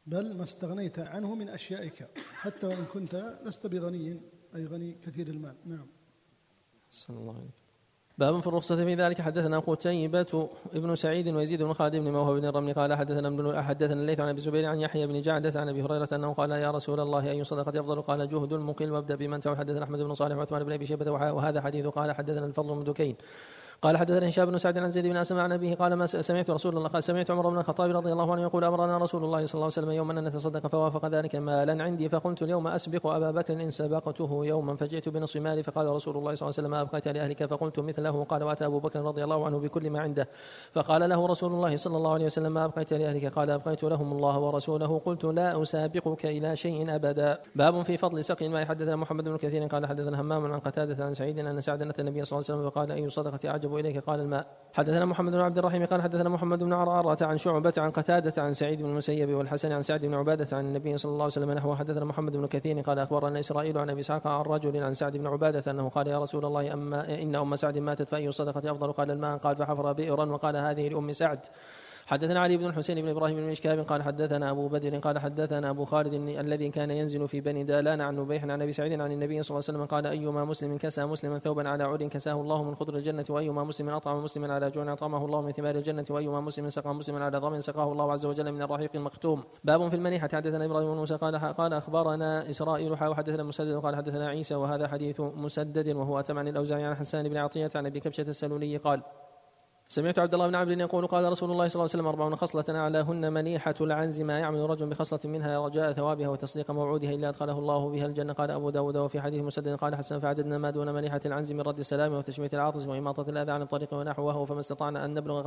بل ما استغنيت عنه من أشيائك، حتى وإن كنت لست بغني، أي غني كثير المال. نعم. صلى الله عليه وسلم. باب في الرخصة في ذلك. حدثنا قتيبة ابن سعيد ويزيد بن خالد بن موهب بن الرمل قال حدثنا الليث عن ابي زبير عن يحيى بن جعدة عن ابي هريرة انه قال يا رسول الله اي صدقة افضل؟ قال جهد المقل وابدا بمن تعول. حدثنا احمد بن صالح وعثمان بن ابي شيبة وهذا حديث. قال حدثنا الفضل بن دكين قال حدثنا هشام بن سعد عن زيد بن اسلم عن ابيه قال ما سمعت رسول الله قال سمعت عمر بن الخطاب رضي الله عنه يقول امرنا رسول الله صلى الله عليه وسلم يوما ان نتصدق فوافق ذلك مالا عندي فقلت اليوم اسبق ابا بكر ان سبقته يوما فجئت بنصف مالي فقال رسول الله صلى الله عليه وسلم ما ابقيت لاهلك؟ فقلت مثله. قال واتى ابو بكر رضي الله عنه بكل ما عنده فقال له رسول الله صلى الله عليه وسلم ما ابقيت لاهلك؟ قال ابقيت لهم الله ورسوله. قلت لا اسابقك الى شيء ابدا. باب في فضل سقي الماء. حدثنا محمد بن كثير قال حدثنا همام عن قتادة عن سعيد ان سعد اتى النبي صلى الله عليه وسلم فقال اي صدقه اعجب اليك؟ قال الماء. حدثنا محمد بن عبد الرحيم قال حدثنا محمد بن عرعرة عن شعبة عن قتادة عن سعيد بن المسيب والحسن عن سعد بن عبادة عن النبي صلى الله عليه وسلم نحوه. حدثنا محمد بن كثير قال أخبرنا إسرائيل عن أبي إسحاق عن رجل عن سعد بن عبادة أنه قال يا رسول الله إن أم سعد ماتت فأي الصدقة أفضل؟ قال الماء. قال فحفر بئرا وقال هذه لأم سعد. حدثنا علي بن الحسين بن إبراهيم بن مشكاب قال حدثنا أبو بدر قال حدثنا أبو خالد الذي كان ينزل في بني دالان عن نبيح عن أبي سعيد عن النبي صلى الله عليه وسلم قال أيما مسلم كسى مسلما ثوبا على عود كساه الله من خضر الجنة، وأيما مسلم أطعم مسلما على جوع أطعمه الله من ثمار الجنة، وأيما مسلم سقى مسلما على ضمن سقاه الله عز وجل من الرحيق المختوم. باب في المنيحة. حدثنا إبراهيم بن موسى قال أخبرنا إسرائيل حدثنا مسدد قال حدثنا عيسى وهذا حديث مسدد وهو أتم عن الأوزاعي عن حسان بن عطية عن أبي كبشة السلولي قال سمعت عبد الله بن عمرو يقول قال رسول الله صلى الله عليه وسلم 40 خصلة أعلاهن منيحة العنز ما يعمل رجل بخصلة منها رجاء ثوابها وتصديق موعودها إلا أدخله الله بها الجنة. قال أبو داود وفي حديث مسدد قال حسن فعددنا ما دون منيحة العنز من رد السلام وتشميت العاطس وإماطة الأذى عن الطريق ونحوه فما استطعنا أن نبلغ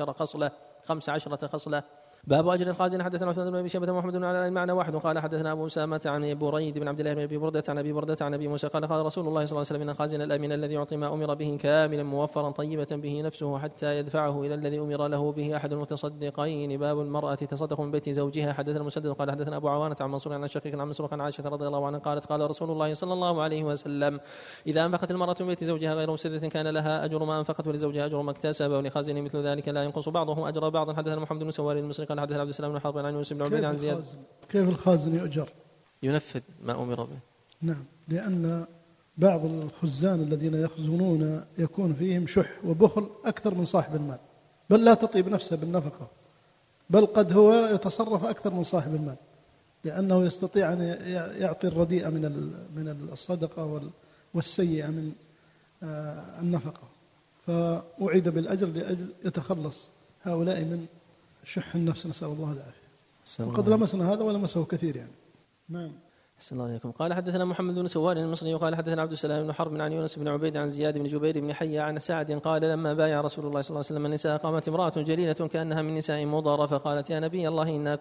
15 خصلة. باب أجر الخازن. حدثنا عثمان بن أبي شيبة ومحمد بن علي المعنى واحد قال حدثنا أبو أسامة عن بريد بن عبد الله بن أبي بردة عن أبي بردة عن أبي موسى قال قال رسول الله صلى الله عليه وسلم إن الخازن الأمين الذي يعطي ما أمر به كاملا موفرا طيبة به نفسه حتى يدفعه إلى الذي أمر له به أحد المتصدقين. باب المرأة تصدق من بيت زوجها. حدثنا المسدد قال حدثنا أبو عوانة عن منصور عن الشقيق عن مسروق عن عائشة رضي الله عنها قالت قال رسول الله صلى الله عليه وسلم إذا أنفقت المرأة من بيت زوجها غير مسددة كان لها أجر ما أنفقت ولزوجها أجر ما اكتسب ولخازن مثل ذلك لا ينقص بعضهم أجر بعض. حدثنا محمد بن سوار المصري قال حدثنا عبد السلام بن عن يوسف بن عبيد عن زياد. كيف الخازن يؤجر؟ ينفذ ما أمر به. نعم، لأن بعض الخزان الذين يخزنون يكون فيهم شح وبخل أكثر من صاحب المال، بل لا تطيب نفسه بالنفقة، بل قد هو يتصرف أكثر من صاحب المال لأنه يستطيع أن يعطي الرديء من الصدقة والسيئة من النفقة، فأعيد بالأجر لأجل يتخلص هؤلاء من شح النفس، نسأل الله العافية. وقد لمسنا هذا ولمسه كثير يعني. نعم. أحسن الله عليكم. قال حدثنا محمد بن سوار المصري وقال حدثنا عبد السلام بن حرب عن يونس بن عبيد عن زياد بن جبير بن حية عن سعد قال لما بايع رسول الله صلى الله عليه وسلم النساء قامت امرأة جليلة كأنها من نساء مضر فقالت يا نبي الله إنا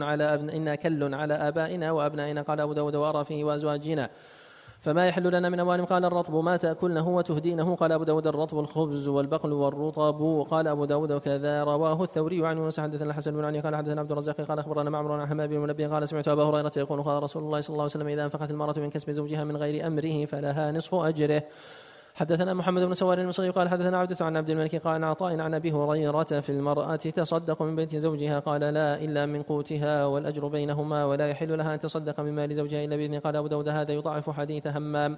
كل على آبائنا وأبنائنا. قال أبو داود وأرى فيه وأزواجنا فما يحل لنا من أموالهم. قال الرطب ما تأكلنه وتهدينه. قال أبو داود الرطب الخبز والبقل والرطب. قال أبو داود وكذا رواه الثوري عن يونس. حدثنا الحسن بن علي قال حدثنا عبد الرزاق قال أخبرنا معمر عن حماد بن منبه قال سمعت أبا هريرة يقول قال رسول الله صلى الله عليه وسلم إذا أنفقت المرأة من كسب زوجها من غير أمره فلها نصف أجره. حدثنا محمد بن سوار المصري قال حدثنا عبدة عن عبد الملك قال عن عطاء عن أبي هريرة في المرأة تصدق من بيت زوجها قال لا إلا من قوتها والأجر بينهما ولا يحل لها أن تصدق من مال زوجها إلا بإذنه. قال أبو داود هذا يضعف حديث همام.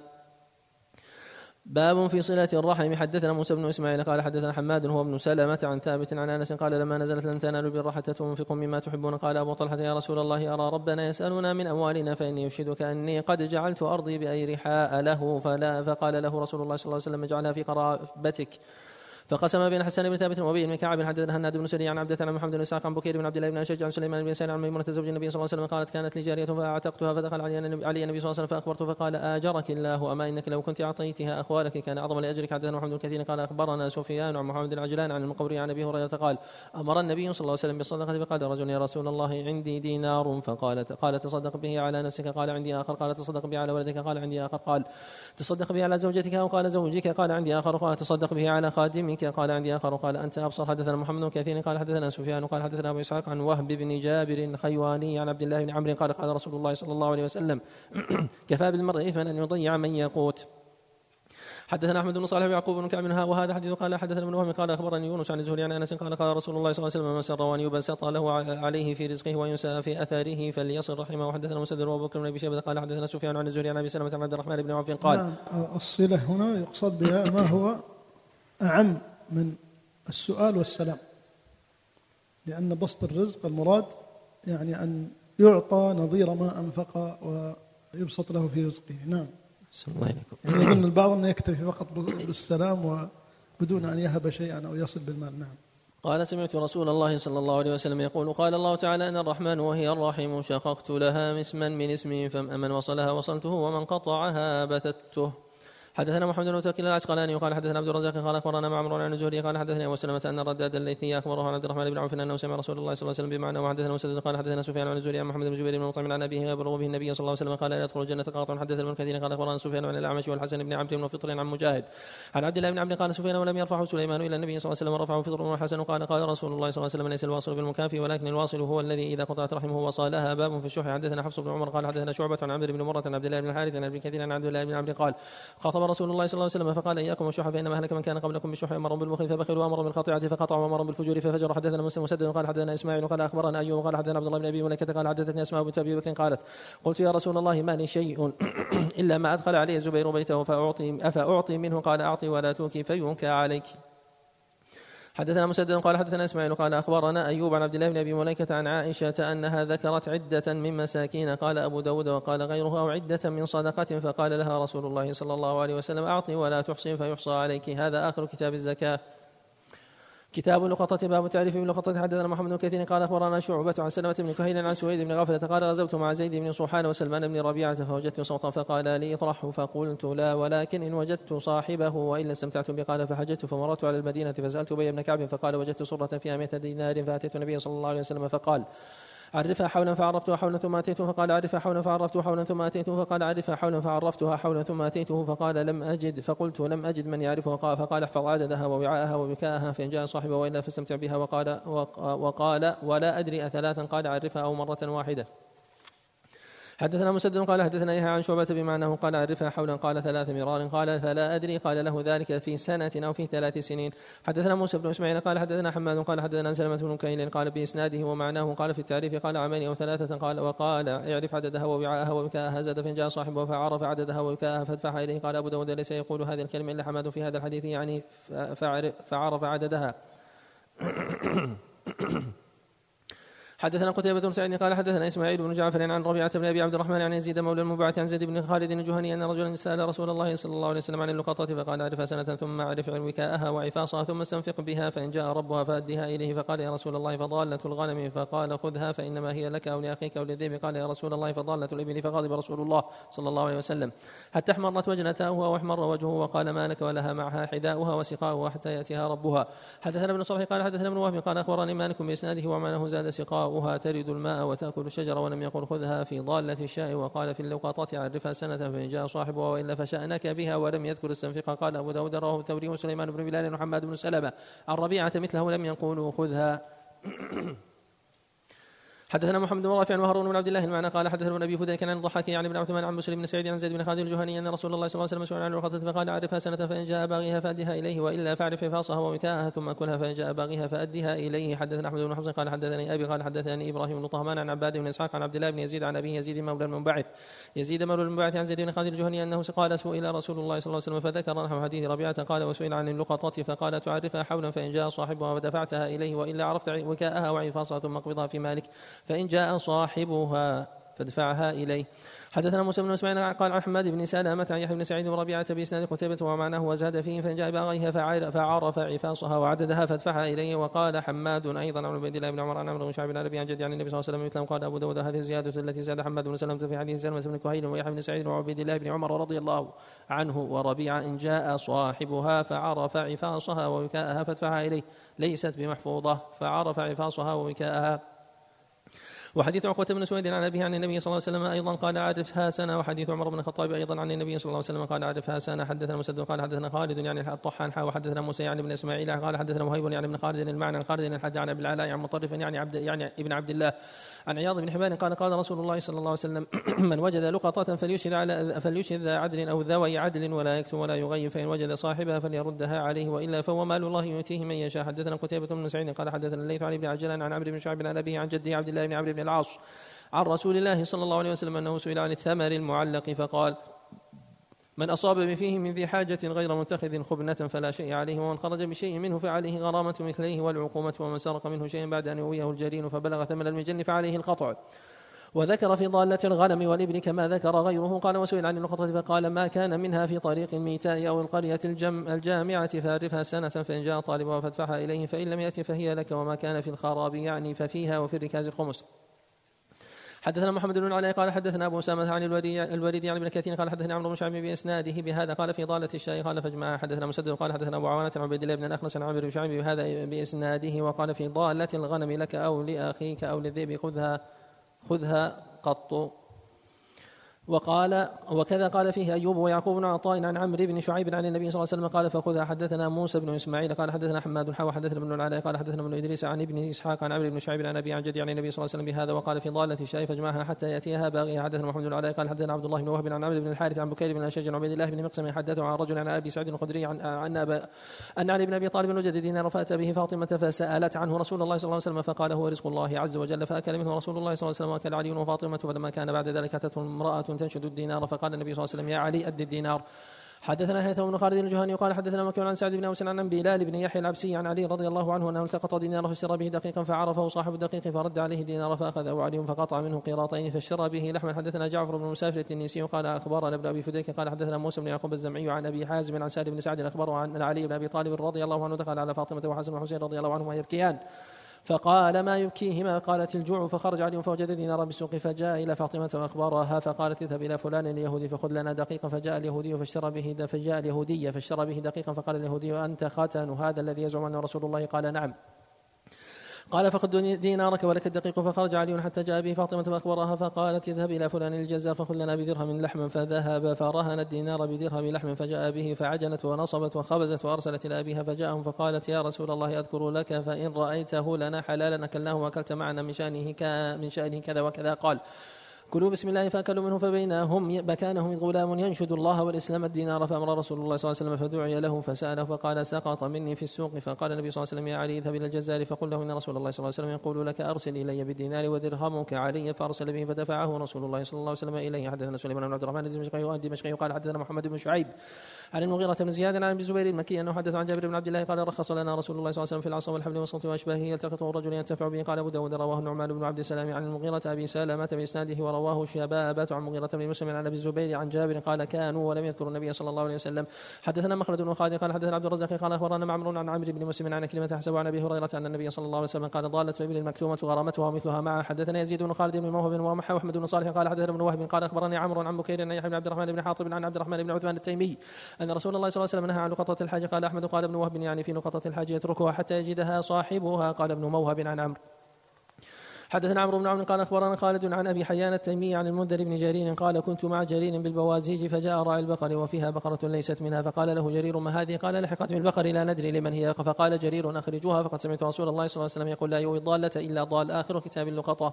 باب في صلة الرحم. حدثنا موسى بن إسماعيل قال حدثنا حماد هو ابن سلمة عن ثابت عن أنس قال لما نزلت لن تنالوا البر حتى تنفقوا مما تحبون. قال أبو طلحة يا رسول الله أرى ربنا يسألنا من أموالنا فإني يشهدك أني قد جعلت أرضي بأيرحاء له فقال له رسول الله صلى الله عليه وسلم اجعلها في قرابتك. فقسم بين حسان بن ثابت وابي بن كعب. حدثنا هناد بن سري عن عبدة عن محمد بن اسحاق عن بكير بن عبد الله بن اشج عن سليمان بن يسار عن ميمونة زوج النبي صلى الله عليه وسلم قالت كانت لي جارية فاعتقتها فدخل علي النبي صلى الله عليه وسلم فاخبرته فقال اجرك الله اما انك لو كنت اعطيتها اخوالك كان اعظم لاجرك. حدثنا محمد بن كثير قال اخبرنا سفيان عن محمد العجلان عن المقبري عن ابي هريرة قال امر النبي صلى الله عليه وسلم بالصدقة فقال رجل يا رسول الله عندي دينار قال تصدق به على نفسك قال عندي اخر قال تصدق به على ولدك قال عندي اخر قال تصدق به على زوجتك او قال زوجك قال عندي اخر قال تصدق به على خادمك قال عندي اخر قال أنت أبصر. حدثنا محمد بن كثير قال حدثنا سفيان قال حدثنا أبو إسحاق عن وهب بن جابر الخيواني عن عبد الله بن عمرو قال قال رسول الله صلى الله عليه وسلم كفى بالمرء إثما أن يضيع من يقوت. حدثنا احمد بن صالح ويعقوب بن كعب وهذا حديث قال حدثنا ابن وهب قال اخبرني يونس عن الزهري عن انس قال قال رسول الله صلى الله عليه وسلم: من سر وان يبسط له عليه في رزقه وينسى في اثاره فليصل رحمه. وحدثنا مسدد وابو بكر بن ابي شيبه قال حدثنا سفيان عن الزهري عن ابي سلمة عن عبد الرحمن بن عوف قال: الصلة هنا يقصد بها ما هو أعم من السؤال والسلام، لأن بسط الرزق المراد يعني أن يعطى نظير ما أنفق ويبسط له في رزقه. نعم. يعني يظن البعض أنه يكتفي فقط بالسلام وبدون أن يهب شيئا أو يصل بالمال. نعم. قال: سمعت رسول الله صلى الله عليه وسلم يقول: قال الله تعالى: أنا الرحمن وهي الرحيم، شققت لها اسما من اسمي، فمن وصلها وصلته ومن قطعها بتته. حدثنا محمد بن متوكل العسقلاني وقال حدثنا عبد الرزاق قال اخبرنا معمر عن الزهري قال حدثني ابو سلمة ان الرداد الليثي اخبره عن عبد الرحمن بن عوف انه سمع رسول الله صلى الله عليه وسلم بمعنى. وحدثنا مسدد قال حدثنا سفيان عن الزهري عن محمد بن جبير بن مطعم عن ابيه يبلغ به النبي صلى الله عليه وسلم قال: لا يدخل الجنه قاطع. حدث ابن كثير قال اخبرنا سفيان عن الاعمش والحسن بن عبد بن فطر عن مجاهد عن عبد الله بن عبد قال سفيان: ولم يرفعه سليمان الى النبي صلى الله عليه وسلم ورفعه فطر والحسن قال: قال رسول الله صلى الله عليه وسلم: ليس الواصل بالمكافي ولكن الواصل هو الذي اذا قطعت رحمه وصالها. باب في الشح. حدثنا حفص بن عمر قال حدثنا شعبة عن عمرو بن مرة عن عبد الله بن الحارث عن ابن كثير عن عبد الله بن عبد قال: خاطب رسول الله صلى الله عليه وسلم فقال: اياكم والشح فانما اهلك من كان قبلكم بالشح، امر بالبخل فبخلوا، وامر بالقطيعه فقطعوا، وامر بالفجور ففجر. حدثنا مسدد قال حدثنا اسماعيل قال اخبرنا ايوب قال حدثنا عبد الله بن ابي مليكه قال حدثتني اسماء بنت ابي بكر قالت: قلت يا رسول الله ما لي شيء الا ما ادخل عليه الزبير بيته افاعطي منه؟ قال: اعطي ولا توكي فينكى عليك. حدثنا مسدد قال حدثنا اسماعيل قال اخبرنا ايوب عن عبد الله بن ابي مليكه عن عائشه انها ذكرت عده من مساكين. قال ابو داود وقال غيره: او عده من صدقه. فقال لها رسول الله صلى الله عليه وسلم: اعطي ولا تحصي فيحصى عليك. هذا اخر كتاب الزكاه. كتاب اللقطة. باب تعريف باللقطة. حدثنا محمد بن كثير قال اخبرنا شعبة عن سلمة بن كهيل عن سويد بن غفلة قال: غزوت مع زيد بن صوحان وسلمان بن ربيعة فوجدت صوتا فقال لي: اطرحه. فقلت: لا، ولكن ان وجدت صاحبه والا استمتعت به. قال: فحججت فمررت على المدينة فسألت ابي بن كعب فقال: وجدت صرة فيها 100 دينار فاتيت النبي صلى الله عليه وسلم فقال: عرفها حولا فعرفتها حولا ثم أتيته. فقال: عرفها حولا فعرفته حولا ثم أتيته. فقال: عرفها حولا فعرفتها حولا ثم أتيته. فقال: لم أجد. فقلت: لم أجد من يعرفها. فقال: احفظ عددها ووعاءها وبكاءها فإن جاء صاحبها وإلا فاستمتع بها. وقال: ولا أدري أثلاثا؟ قال: عرفها أو مرة واحدة. حدثنا مسدد قال حدثنا يحيى عن شعبة بمعناه قال: عرفها حولا. قال: 3 مرار. قال: فلا أدري. قال له ذلك في سنة أو في 3 سنين. حدثنا موسى بن إسماعيل قال حدثنا حماد قال حدثنا سلمة بن كهيل قال بإسناده ومعناه. قال في التعريف: قال 2 أو 3. قال: وقال: اعرف عددها ووعاءها وبكاءها. زاد فإن جاء صاحبه فعرف عددها وبكاءها فادفعها إليه. قال أبو داود: ليس يقول هذه الكلمة إلا حماد في هذا الحديث، يعني فعرف عددها. حدثنا قتيبة بن سعيد قال حدثنا إسماعيل بن جعفر عن ربيعة بن أبي عبد الرحمن عن يزيد مولى المبعث عن زيد بن خالد الجهني أن رجلا سأل رسول الله صلى الله عليه وسلم عن اللقطة فقال: عرفها سنة ثم عرف وكاءها وعفاصها ثم استنفق بها فإن جاء ربها فأدها إليه. فقال: يا رسول الله فضالة الغنم. فقال: خذها فإنما هي لك أو لأخيك أو للذئب. قال: يا رسول الله فضالة الإبل. فغضب رسول الله صلى الله عليه وسلم حتى احمرت وجنتاه واحمر وجهه وقال: ما لك ولها معها حداؤها وسقاؤها حتى يأتيها ربها. حدثنا ابن صبحي قال حدثنا ابن وهب قال أخبرني مالك بإسناده ومعناه: زاد سقاؤها ترد الماء وتأكل الشجر، ولم يقل خذها في ضالة الشاء. وقال في اللقطة: عرفها سنة فإن جاء صاحبها وإلا فشأنك بها، ولم يذكر السنفقة. قال أبو داود: رواه الثوري وسليمان بن بلال وحماد بن سلمة عن ربيعة مثله لم يقولوا خذها. حدثنا محمد بن رافع وهارون بن عبد الله المعنى قال حدثنا ابي فديك عن الضحاك عن ابن عثمان عن مسلم بن سعيد عن زيد بن خالد الجهني ان رسول الله صلى الله عليه وسلم سئل عن اللقطة فقال: عرفها سنة فإن جاء باغيها فأدها إليه، وإلا فاعرف عفاصها ووكاءها ثم كلها فإن جاء باغيها فأدها إليه. حدثنا أحمد بن حفص قال حدثني أبي قال حدثني إبراهيم بن طهمان عن عباد بن إسحاق عن عبد الله بن يزيد عن أبيه يزيد مولى المنبعث عن زيد بن خالد الجهني أنه قال: سئل رسول الله صلى الله عليه وسلم فذكر نحو حديث ربيعة. قال: وسئل عن اللقطة فقال: تعرفها حولا فإن جاء صاحبها ودفعتها إليه، وإلا عرفت وكاءها وعفاصها ثم اقبضها في مالك فإن جاء صاحبها فادفعها إليه. حدثنا موسى بن اسماعيل قال عن حماد بن سلامة عن يحيى بن سعيد وربيعة بإسناد قتيبة ومعناه: وزاد فيه فإن جاء باغيها فعرف عفاصها وعددها فادفعها إليه. وقال حماد أيضا عن عبيد الله بن عمر عن عمرو بن شعب عن أبي عن جدي عن النبي صلى الله عليه وسلم مثله. قال أبو داود: هذه الزيادة التي زاد حماد بن سلمة في حديث سلمة بن كهيل ويحيى بن سعيد وعبيد الله بن عمر رضي الله عنه وربيعة: إن جاء صاحبها فعرف عفاصها ووكاءها فادفعها إليه، ليست بمحفوظة. فعرف عفاصها ووكاءها. وحديث عقبة بن سويد عن أبيه عن النبي صلى الله عليه وسلم أيضا قال عرفها سنة. وحديث عمر بن الخطاب أيضا عن النبي صلى الله عليه وسلم قال عرفها سنة. حدثنا مسدد قال حدثنا خالد يعني الطحان وحدثنا موسى يعني بن إسماعيل قال حدثنا وهيب يعني بن خالد المعنى خالد الحد عن أبي العلاء عن مطرف يعني ابن عبد الله عن عياض بن حبان قال قال رسول الله صلى الله عليه وسلم من وجد لقطة فليشهد ذا عدل أو ذوي عدل ولا يكتم ولا يغيب، فإن وجد صاحبها فليردها عليه وإلا فهو مال الله يؤتيه من يشاء. حدثنا قتيبة بن سعيد قال حدثنا الليث عن ابن عجلان عن عمرو بن شعيب عن أبيه عن جده عبد الله بن عمرو بن العاص عن رسول الله صلى الله عليه وسلم أنه سئل عن الثمر المعلق فقال من أصاب بفيه من ذي حاجة غير متخذ خبنة فلا شيء عليه، ومن خرج بشيء منه فعليه غرامة مثليه والعقومة، ومن سرق منه شيئا بعد أن يويه الجرين فبلغ ثمن المجن فعليه القطع. وذكر في ضالة الغنم والإبل كما ذكر غيره. قال وسئل عن اللقطة فقال ما كان منها في طريق الميتاء أو القرية الجامعة فأعرفها سنة، فإن جاء طالبها فادفعها إليه، فإن لم يأتي فهي لك، وما كان في الخراب يعني ففيها وفي الركاز الخمس. حدثنا محمد بن العلاء قال حدثنا أبو أسامة عن الوليد عن ابن كثير قال حدثنا عمرو بن شعيب بإسناده بهذا قال في ضالة الشاي قال فاجمع. حدثنا مسدد قال حدثنا أبو عوانة عن عبيد الله بن الأخنس عن عمرو بن شعيب بهذا بإسناده وقال في ضالة الغنم لك أو لأخيك أو للذئب خذها قط. وقال وكذا قال فيه أيوب ويعقوب بن عطاء عن عمرو بن شعيب عن النبي صلى الله عليه وسلم قال فخذها. حدثنا موسى بن إسماعيل قال حدثنا حماد حدثنا ابن العلاء قال حدثنا ابن إدريس عن ابن إسحاق عن عمرو بن شعيب عن أبي عن جدي عن النبي صلى الله عليه وسلم بهذا وقال في ضالة الشاي فاجمعها حتى يأتيها باغيها. حدثنا محمد بن العلاء قال حدثنا عبد الله بن وهب عن عمرو بن الحارث عن بكير بن الأشج عن عبيد الله بن مقسم حدثه عن رجل عن أبي سعيد الخدري أن علي بن أبي طالب وجد دينار فأتى به فاطمة فسألت عنه رسول الله صلى الله عليه وسلم فقال هو رزق الله عز وجل، فأكل منه رسول الله صلى الله عليه وسلم وأكل علي وفاطمة. فلما كان بعد ذلك أتته امرأة تنشد الدينار فقال النبي صلى الله عليه وسلم يا علي أد الدينار. حدثنا هيثم بن خالد الجهني قال حدثنا مكيون عن سعد بن أوس عن بلال بن يحيى العبسي عن علي رضي الله عنه أنه التقط دينار فاشترى به دقيقا فعرفه صاحب الدقيق فرد عليه الدينار فأخذه علي فقطع منه قيراطين فاشترى به لحما. حدثنا جعفر بن مسافر التنيسي قال أخبرنا ابن أبي فديك قال حدثنا موسى بن يعقوب الزمعي عن أبي حازم عن سعد بن سعد أخبره عن علي بن أبي طالب رضي الله عنه دخل على فاطمة وحسن وحسين رضي الله عنهما يبكيان فقال ما يبكيهما؟ قالت الجوع. فخرج علي فوجد دينارا بالسوق فجاء إلى فاطمة وأخبرها فقالت اذهب إلى فلان اليهودي فخذ لنا دقيقا. فجاء اليهودي فاشترى به دقيقا فقال اليهودي أنت خاتن هذا الذي يزعم أنه رسول الله؟ قال نعم. قال فخذ دينارك ولك الدقيق. فخرج علي حتى جاء به فاطمة فأخبرها فقالت اذهب إلى فلان الجزار فخذ لنا بدرهم لحما. فذهب فرهن الدينار بدرهم لحم فجاء به فعجنت ونصبت وخبزت وأرسلت إلى أبيها فجاءهم فقالت يا رسول الله أذكر لك فإن رأيته لنا حلالا أكلناه وأكلت معنا من شأنه كذا وكذا. قال كلوا بسم الله فأكلوا منه فبينهم مكانهم غلام ينشد الله والإسلام الدينار. فأمر رسول الله صلى الله عليه وسلم فدعي له فسأله فقال سقط مني في السوق. فقال النبي صلى الله عليه وسلم يا علي اذهب إلى الجزار فقل له إن رسول الله صلى الله عليه وسلم يقول لك أرسل إلي بالدينار ودرهمك علي. فأرسل به فدفعه رسول الله صلى الله عليه وسلم إليه. حدثنا سليمان بن عبد الرحمن الدمشقي قال حدثنا محمد بن شعيب عن المغيرة بن زياد عن ابي الزبير المكي انه حدث عن جابر بن عبد الله قال رخص لنا رسول الله صلى الله عليه وسلم في العصا والحبل والصوت واشباهه يلتقطه الرجل ينتفع به. قال ابو داود رواه النعمان بن عبد السلام عن المغيرة ابي سلمة باسناده ورواه شبابة عن مغيرة بن مسلم عن ابي الزبير عن جابر قال كانوا ولم يذكر النبي صلى الله عليه وسلم. حدثنا مخلد بن خالد قال حدثنا عبد الرزاق قال اخبرنا معمر عن عمرو بن مسلم عن كلمة حسب عن ابي هريرة ان النبي صلى الله عليه وسلم قال ضالت الابل المكتومة غرامتها ومثلها معها. حدثنا يزيد بن خالد بن موهب واحمد بن صالح قال حدثنا ابن وهب قال اخبرني عمرو عن بكير عن يحيى بن عبد الرحمن بن حاطب عن عبد الرحمن بن عثمان التيمي ان رسول الله صلى الله عليه وسلم نهى عن لقطة الحاج. قال أحمد قال ابن وهب يعني في لقطة الحاج يتركها حتى يجدها صاحبها. قال ابن موهب عن عمرو. حدثنا عمرو بن عون قال أخبرنا خالد عن أبي حيان التيمي عن المنذر بن جرير قال كنت مع جرير بالبوازيج فجاء راعي البقر وفيها بقرة ليست منها فقال له جرير ما هذه؟ قال لحقت بالبقر لا ندري لمن هي. فقال جرير أخرجوها فقد سمعت رسول الله صلى الله عليه وسلم يقول لا يؤوي الضالة إلا ضال. آخر كتاب اللقطة.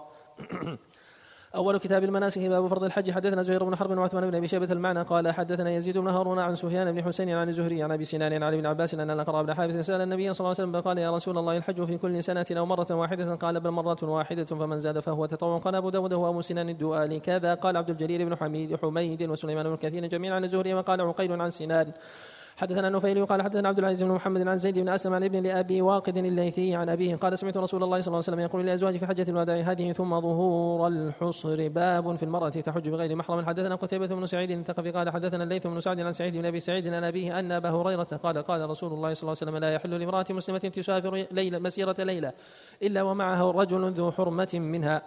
أول كتاب المناسك باب فرض الحج. حدثنا زهير بن حرب وعثمان بن أبي شيبة المعنى قال حدثنا يزيد بن هارون عن سفيان بن حسين عن الزهري عن أبي سنان عن ابن عباس أن الأقرع بن حارث سأل النبي صلى الله عليه وسلم فقال يا رسول الله الحج في كل سنة أو مرة واحدة؟ قال بل مرة واحدة فمن زاد فهو تطوع. قال أبو داود وأبو سنان الدؤالي كذا. قال عبد الجليل بن حميد وسليمان بن كثير جميعا عن الزهري وقال عقيل عن سنان. حدثنا النفيلي قال حدثنا عبد العزيز بن محمد عن زيد بن أسلم عن ابن لأبي واقد الليثي عن أبيه قال سمعت رسول الله صلى الله عليه وسلم يقول لأزواج في حجة الوداع هذه ثم ظهور الحصر. باب في المرأة تحج بغير محرم. حدثنا قتيبة بن سعيد الثقفي قال حدثنا الليث بن سعد عن سعيد بن أبي سعيد عن أبيه أن أبا هريرة قال رسول الله صلى الله عليه وسلم لا يحل لامرأة مسلمة تسافر مسيرة ليلة إلا ومعها رجل ذو حرمة منها.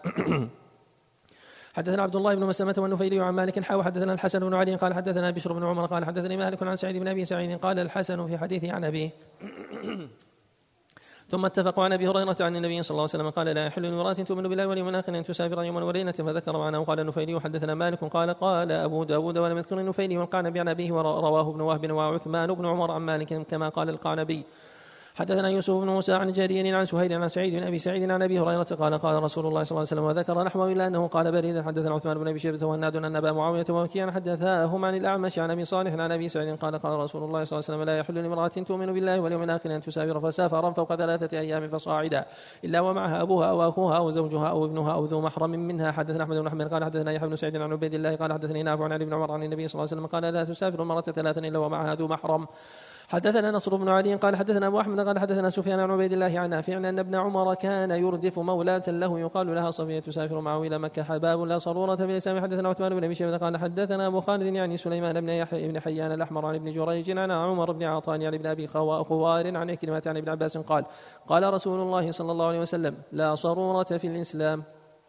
حدثنا عبد الله بن مسلمة والنفيلي عن مالك حدثنا الحسن بن علي قال حدثنا بشر بن عمر قال حدثني مالك عن سعيد بن أبي سعيد قال الحسن في حديثه عن أبيه ثم اتفقوا عن ابي هريره عن النبي صلى الله عليه وسلم قال لا يحل لامراه تؤمن بالله واليوم الاخر ان تسافر يوما وليله. فذكر معناه. قال النفيلي حدثنا مالك قال ابو داود ولم يذكر النفيلي والقعنبي عن ابيه ورواه ابن وهب وعثمان بن عمر عن مالك كما قال القعنبي. حدثنا يوسف بن موسى عن جرير عن سهيل عن سعيد بن ابي سعيد عن ابي هريره قال رسول الله صلى الله عليه وسلم وذكر نحوه الا انه قال بريدا. حدثنا عثمان بن ابي شيبه وهناد ان ابا معاويه ووكيعا حدثاهم عن الاعمش عن ابي صالح عن ابي سعيد قال رسول الله صلى الله عليه وسلم لا يحل لامراه تؤمن بالله واليوم الاخر ان تسافر فسافرا فوق 3 أيام فصاعدا الا ومعها ابوها او اخوها او زوجها او ابنها او ذو محرم منها. حدثنا احمد بن محمد قال حدثنا يحيى بن سعيد عن عبيد الله قال حدثني نافع عن ابن عمر عن النبي صلى الله عليه وسلم قال لا تسافر المراه 3 الا ومعها ذو محرم. حدثنا نصر بن علي قال حدثنا ابو احمد قال حدثنا سفيان عن عبيد الله عن نافع ان ابن عمر كان يردف مولاة له يقال لها صفية تسافر معه الى مكه. حباب لا صروره في الاسلام. حدثنا عثمان بن ابي شيبه قال حدثنا ابو خالد يعني سليمان بن يحيى بن حيان الاحمر عن ابن جريج عن عمر بن عطان عن ابن ابي خوار عن عكرمة عن ابن عباس قال رسول الله صلى الله عليه وسلم لا صروره في الاسلام.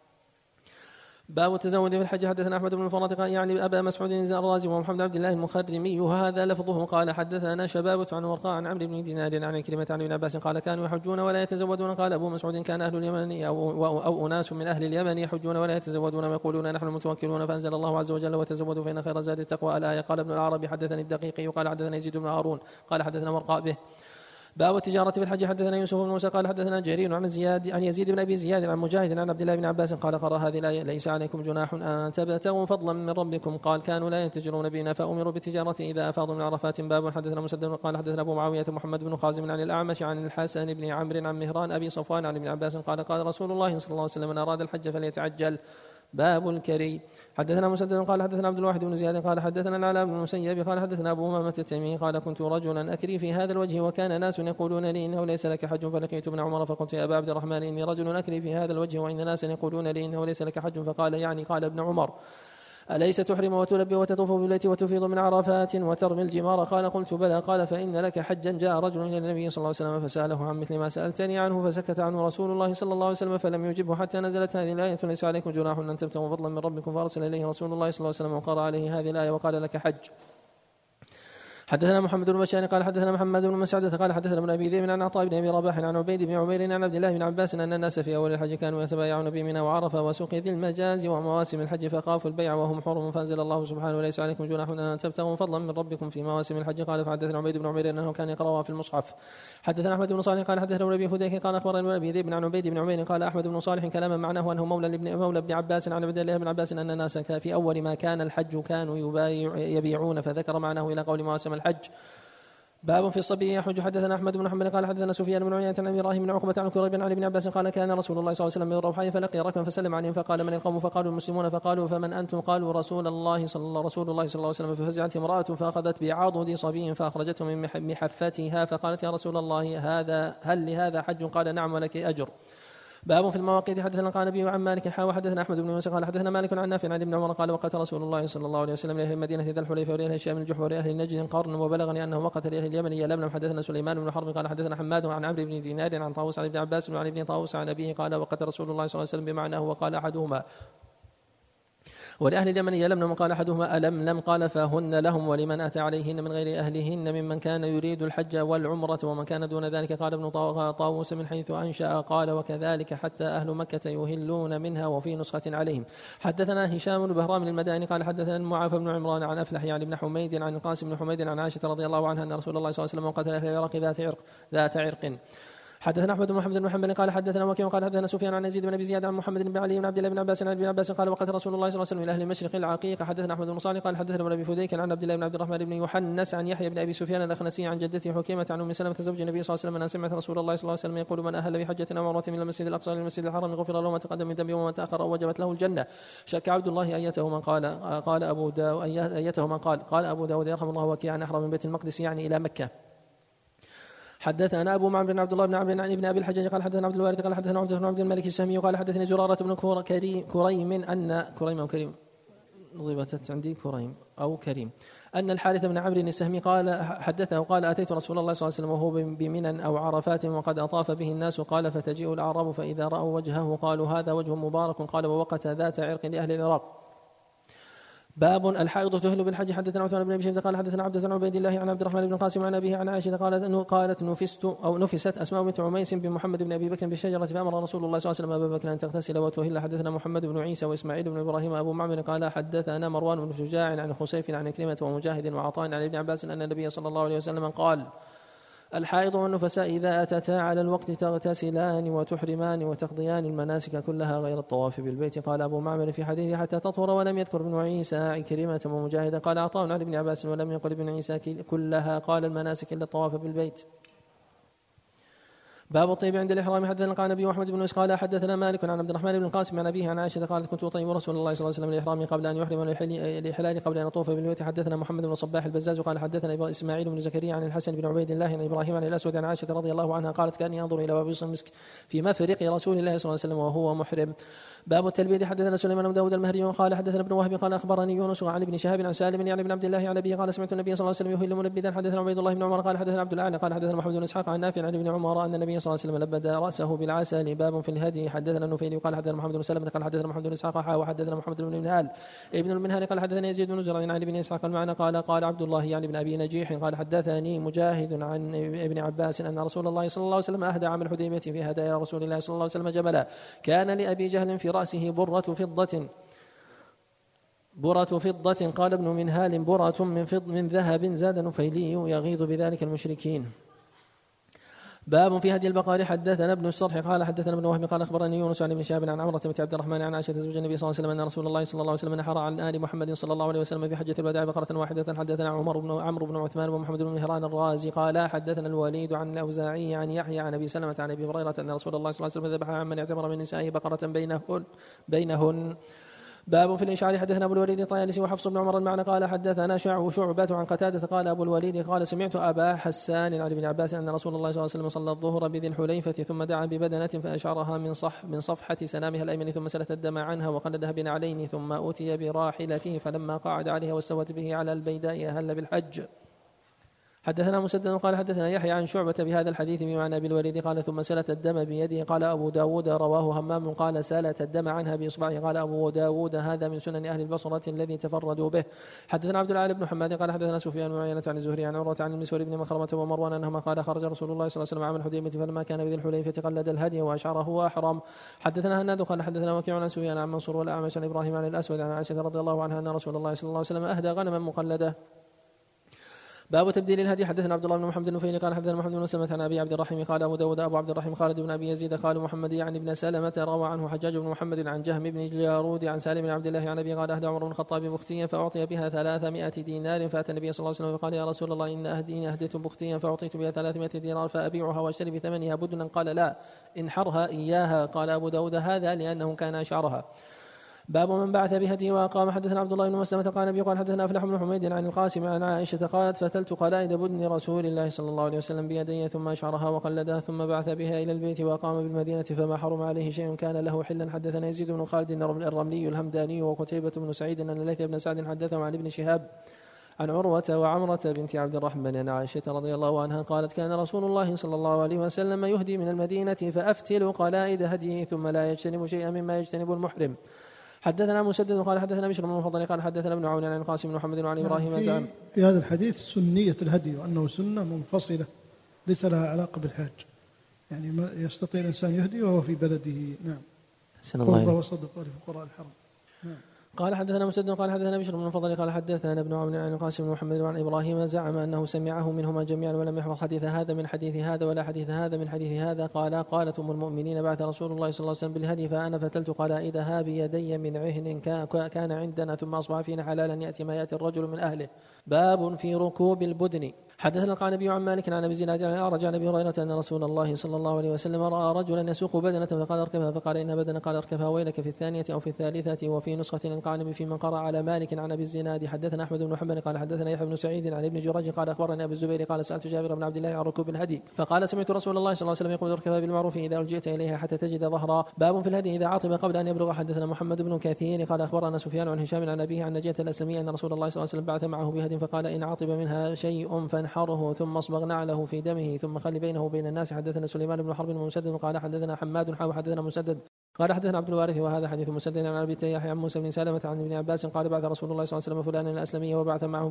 باب التزود في الحج. حدثنا احمد بن الفرات يعني ابا مسعود الرازي ومحمد عبد الله المخرمي وهذا لفظه قال حدثنا شبابة عن ورقاء عن عمرو بن دينار عن كلمة عن ابن عباس قال كانوا يحجون ولا يتزودون. قال ابو مسعود كان اهل اليمن او اناس من اهل اليمن يحجون ولا يتزودون ويقولون نحن المتوكلون فانزل الله عز وجل وتزودوا فان خير الزاد التقوى الايه. قال ابن العربي حدثني الدقيقي قال حدثنا يزيد بن هارون قال حدثنا ورقاء به. باب التجارة في الحج. حدثنا يوسف بن موسى قال حدثنا جرير عن يزيد بن ابي زياد عن مجاهد عن عبد الله بن عباس قال قرأ هذه الآية ليس عليكم جناح ان تبتغوا فضلا من ربكم. قال كانوا لا يتجرون بنا فأمروا بالتجارة اذا افاضوا من عرفات. باب حدثنا مسدد قال حدثنا ابو معاوية محمد بن خازم عن الاعمش عن الحسن بن عمرو عن مهران ابي صفوان عن ابن عباس قال رسول الله صلى الله عليه وسلم من اراد الحج فليتعجل. باب الكري. حدثنا مسدد قال حدثنا عبد الواحد بن زياد قال حدثنا العلاء بن المسيب قال حدثنا ابو امامة التيمي قال كنت رجلا اكري في هذا الوجه وكان ناس يقولون لي انه ليس لك حج فلقيت ابن عمر فقلت يا ابا عبد الرحمن اني رجل اكري في هذا الوجه وان ناس يقولون لي انه ليس لك حج. فقال يعني قال ابن عمر أليس تحرم وتلبي وتطوف بالبيت وتفيض من عرفات وترمي الجمار؟ قال قلت بلى. قال فإن لك حجا. جاء رجل إلى النبي صلى الله عليه وسلم فسأله عن مثل ما سألتني عنه فسكت عنه رسول الله صلى الله عليه وسلم فلم يجبه حتى نزلت هذه الآية ليس عليكم جناح أن تبتغوا فضلا من ربكم. فأرسل إليه رسول الله صلى الله عليه وسلم وقرأ عليه هذه الآية وقال لك حج. حدثنا محمد بن بشار قال حدثنا محمد بن مسعدة قال حدثنا ابن ابي ذئب عن عطاء بن ابي رباح عن عبيد بن عمير عن عبد الله بن عباس ان الناس في اول الحج كانوا يتبايعون بمنى وعرفه وسوق ذي المجاز ومواسم الحج فخافوا البيع وهم حرم فانزل الله سبحانه ليس عليكم جناح ان تبتغوا فضلا من ربكم في مواسم الحج. قال فحدثنا عبيد بن عمير انه كان يقراها في المصحف. حدثنا احمد بن صالح قال حدثنا ابي فديك قال اخبرنا ابن ابي ذئب عن عبيد بن عمير قال احمد بن صالح كلاما معناه انه مولى ابن عباس عن عبد الله بن عباس ان الناس في اول ما كان الحج كانوا يبيعون فذكر معناه الى قول مواسم الحج. باب في الصبي يحج. حدثنا احمد بن محمد قال حدثنا سفيان بن عيينة عن ابراهيم بن عقبة عن كريب عن ابن عباس قال كان رسول الله صلى الله عليه وسلم بالروحاء فلقي ركبا فسلم عليهم فقال من القوم؟ فقالوا المسلمون. فقالوا فمن انتم؟ قالوا رسول الله صلى الله عليه وسلم. ففزعت امرأة فاخذت بعضد صبي فاخرجته من محفتها فقالت يا رسول الله هل لهذا حج؟ قال نعم ولك اجر. باب في المواقيت. حدثنا القعنبي عن مالك وحدثنا احمد بن يونس قال حدثنا مالك عن نافع عن ابن عمر قال وقت رسول الله صلى الله عليه وسلم لاهل المدينه ذا الحليفه ولاهل الشام الجحف ولاهل نجد قرن وبلغني انه وقت لاهل اليمن يلملم. حدثنا سليمان بن حرب قال حدثنا حماد عن عمرو بن دينار عن طاووس عن ابن عباس عن ابن طاووس عن ابيه قال وقت رسول الله صلى الله عليه وسلم بمعناه وقال احدهما ولأهل اليمن يلملم قال أحدهما ألملم قال فهن لهم ولمن أتى عليهن من غير أهلهن ممن كان يريد الحج والعمرة ومن كان دون ذلك. قال ابن طاووس من حيث أنشأ قال وكذلك حتى أهل مكة يهلون منها وفي نسخة عليهم. حدثنا هشام بن بهرام المدائني قال حدثنا معافى بن عمران عن أفلح يعني بن حميد عن القاسم بن حميد عن عائشة رضي الله عنها أن رسول الله صلى الله عليه وسلم قتل أهل العراق ذات عرق. حدثنا احمد بن محمد بن محمد قال حدثنا وكيع قال حدثنا سفيان عن يزيد بن ابي زياد عن محمد بن علي بن عبد الله بن عباس عن ابن عباس قال وقت رسول الله صلى الله عليه وسلم من اهل المشرق العقيق. حدثنا احمد بن صالح قال حدثنا ابن ابي فديك عن عبد الله بن عبد الرحمن بن يحنس عن يحيى بن ابي سفيان الاخنسي عن جدته حكيمه عن ام سلمة زوج النبي صلى الله عليه وسلم ان سمعت رسول الله صلى الله عليه وسلم يقول من اهل بحجه او عمره من المسجد الاقصى الى المسجد الحرام غفر له ما تقدم من ذنبه وما تاخر ووجبت له الجنه. شك عبد الله ايته من قال ابو داود ايته من قال ابو داود يرحم الله وكيعا احرم من بيت المقدس يعني الى مكه. حدثنا ابو معمر بن عبد الله بن عمرو عن ابن ابي الحجاج قال حدثنا عبد الوارث قال حدثنا عبد بن عبد الملك السهمي قال حدثني زرارة بن كريم ان كريم او كريم ضبطت عندي كريم او كريم ان الحارث بن عمرو السهمي قال حدثه قال اتيت رسول الله صلى الله عليه وسلم وهو بمنى او عرفات وقد اطاف به الناس قال فتجيء الاعراب فاذا راوا وجهه قالوا هذا وجه مبارك قال ووقت ذات عرق لاهل العراق. باب الحائض تهل بالحج. حدثنا عثمان بن ابي شيبه قال حدثنا عبد عن عبيد الله عن عبد الرحمن بن القاسم عن ابيه عن عائشه قالت نفست اسماء بنت عميس بمحمد بن ابي بكر بالشجره فامر رسول الله صلى الله عليه وسلم ابا بكر ان تغتسل وتهل. حدثنا محمد بن عيسى واسماعيل بن ابراهيم ابو معمر قال حدثنا مروان بن شجاع عن خسيف عن كلمه ومجاهد وعطاء عن ابن عباس ان النبي صلى الله عليه وسلم قال الحائض والنفساء إذا أتتا على الوقت تغتسلان وتحرمان وتقضيان المناسك كلها غير الطواف بالبيت. قال أبو معمر في حديث حتى تطهر ولم يذكر ابن عيسى كلمة ومجاهدا. قال عطاء عن ابن عباس ولم يقل ابن عيسى كلها قال المناسك إلا الطواف بالبيت. باب الطيب عند الإحرام. حدثنا قال النبي أحمد بن قال حدثنا مالك عن عبد الرحمن بن القاسم عن أبيه عن عائشة قالت كنت أطيب رسول الله صلى الله عليه وسلم الإحرام قبل أن يحرم الإحلال قبل أن يطوف بالبيت. حدثنا محمد بن صباح البزاز قال حدثنا إسماعيل بن زكريا عن الحسن بن عبيد الله عن إبراهيم عن الأسود عن عائشة رضي الله عنها قالت كان ينظر إلى وابيص المسك في مفرق رسول الله صلى الله عليه وسلم وهو محرم. باب التلبيد. حدثنا سليمان بن داود المهري قال حدثنا ابن وهب قال أخبرني يونس عن ابن شهاب عن سالم يعني بن عبد الله عن أبيه قال سمعت النبي صلى الله عليه وسلم يهل ملبدا. حدثنا عبيد الله بن عمر قال حدثنا عبد الأعلى قال حدثنا محمد بن إسحاق عن نافع عن ابن عمر أن النبي صلى الله عليه وسلم لبد رأسه بالعسل. باب في الهدي. حدثنا النفيلي قال حدثنا محمد بن سلمة قال حدثنا محمد بن إسحاق وحدثنا محمد بن منهال ابن المنهال قال حدثنا يزيد بن زرع عن ابن إسحاق المعنى قال عبد الله يعني بن أبي نجيح قال حدثني مجاهد عن ابن عباس أن رسول الله صلى الله عليه وسلم أهدى عام الحديبية في هدايا رسول الله صلى الله عليه وسلم جبلا كان لأبي جهل في رأسه برة فضة. قال ابن منهال برة من ذهب زاد نفيلي يغيظ بذلك المشركين. باب في هدي البقار. حدثنا ابن الصرح قال حدثنا ابن وهب قال اخبرني يونس عن ابن شهاب عن عمرة بنت عبد الرحمن عن عائشة زوج النبي صلى الله عليه وسلم ان رسول الله صلى الله عليه وسلم نحر عن آل محمد صلى الله عليه وسلم في حجة الوداع بقرة واحدة. حدثنا عمرو بن عثمان ومحمد بن مهران الرازي قال حدثنا الوليد عن الأوزاعي عن يحيى عن ابي سلمة عن ابي هريرة ان رسول الله صلى الله عليه وسلم ذبح عمن اعتبر من نسائه بقرة بينهن. باب في الإشعار. حدثنا أبو الوليد الطيالسي وحفص بن عمر المعنى قال حدثنا شعبة عن قتادة قال أبو الوليد قال سمعت أبا حسان عن ابن عباس أن رسول الله صلى الله عليه وسلم صلى الظهر بذي الحليفة ثم دعا ببدنة فأشعرها من صفحة سنامها الأيمن ثم سلت الدم عنها وقلدها بنعلين ثم أتي براحلته فلما قعد عليها واستوت به على البيداء أهل بالحج. حدثنا مسدد قال حدثنا يحيى عن شعبة بهذا الحديث بمعنى بالوليد قال ثم سلت الدم بيده. قال أبو داود رواه همام قال سالت الدم عنها بإصبعه. قال أبو داود هذا من سنن أهل البصرة الذي تفردوا به. حدثنا عبد العال بن حماد قال حدثنا سفيان بن عيينة عن الزهري عن عروة عن المسور بن مخرمة ومروان أنهما قال خرج رسول الله صلى الله عليه وسلم عام الحديبية فلما كان بذي الحليفة قلد الهدي وأشعره وأحرم. حدثنا هناد قال حدثنا وكيع عن سفيان عن منصور والأعمش عن إبراهيم عن الأسود عن عائشة رضي الله عنها أن رسول الله صلى الله عليه وسلم أهدى غنما مقلدة. باب تبديل الهدي. حدثنا عبد الله بن محمد النفيلي قال حدثنا محمد بن سلمة عن ابي عبد الرحيم قال ابو داود ابو عبد الرحيم خالد بن ابي يزيد قال محمد يعني ابن سلمة روى عنه حجاج بن محمد عن جهم بن جارود عن سالم بن عبد الله عن ابي قال اهدى عمر بن الخطاب بختيا فاعطي بها 300 دينار فاتى النبي صلى الله عليه وسلم فقال يا رسول الله ان اهديت بختيا فاعطيت بها 300 دينار فابيعها واشتري بثمنها بدنا. قال لا انحرها اياها. قال ابو داود هذا لانه كان اشعرها. باب من بعث بهدي وأقام. حدثنا عبد الله بن مسلمة قال نبي قال حدثنا أفلح بن حميد عن القاسم عن عائشة قالت فتلت قلائد بدن رسول الله صلى الله عليه وسلم بيدي ثم أشعرها وقلدها ثم بعث بها إلى البيت وأقام بالمدينة فما حرم عليه شيء كان له حلا. حدثنا يزيد بن خالد الرملي الهمداني وقتيبة بن سعيد أن الليث بن سعد حدثهم عن ابن شهاب عن عروة وعمرة بنت عبد الرحمن عن عائشة رضي الله عنها قالت كان رسول الله صلى الله عليه وسلم يهدي من المدينة فأفتل قلائد هديه ثم لا يجتنب شيئا مما يجتنب المحرم. حدثنا مسدد قال حدثنا بشر بن المفضل قال حدثنا ابن عون عن القاسم بن محمد وعن ابراهيم زعم في هذا الحديث سنية الهدي وأنه سنة منفصلة ليس لها علاقة بالحاج، يعني ما يستطيع الإنسان يهدي وهو في بلده. نعم. قرب وصدق لفقراء الحرم. نعم. قال حدثنا مسدد قال حدثنا بشر بن المفضل قال حدثنا ابن عون عن القاسم بن محمد وعن ابراهيم زعم انه سمعه منهما جميعا ولم يحفظ حديث هذا من حديث هذا ولا حديث هذا من حديث هذا. قالت ام المؤمنين بعث رسول الله صلى الله عليه وسلم بالهدي فانا فتلت قلائدها بيدي من عهن كان عندنا ثم اصبح فينا حلالا ياتي ما ياتي الرجل من اهله. باب في ركوب البدن. حدثنا القعنبي عن مالك عن ابي زناد عن اعرج عن ابي هريره ان رسول الله صلى الله عليه وسلم راى رجلا يسوق بدنه فقال اركبها فقال انها بدنه قال اركبها ويلك في الثانيه او في الثالثه. وفي نسخه القعنبي في من قرأ على مالك عن ابي الزناد. حدثنا احمد بن محمد قال حدثنا يحيى بن سعيد عن ابن جريج قال اخبرني ابو الزبير قال سالت جابر بن عبد الله عن ركوب الهدي فقال سمعت رسول الله صلى الله عليه وسلم يقول اركبها بالمعروف اذا الجئت اليها حتى تجد ظهرا. باب في الهدي اذا عطب قبل ان يبلغ. حدثنا محمد بن كثير قال اخبرنا سفيان عن هشام عن ابيه عن نجية الاسلمي ان رسول الله صلى الله عليه وسلم بعث معه بهدي فقال ان عطب منها شيء فانحره ثم اصبغ نعله في دمه ثم خل بينه وبين الناس. حدثنا سليمان بن حرب ومسدد قال حدثنا حماد وحدثنا مسدد قال حدثنا عبد الوارث وهذا حديث مسدد عن ابي تياح عن موسى بن سلمة عن ابن عباس قال بعث رسول الله صلى الله عليه وسلم فلانا الاسلمي وبعث معه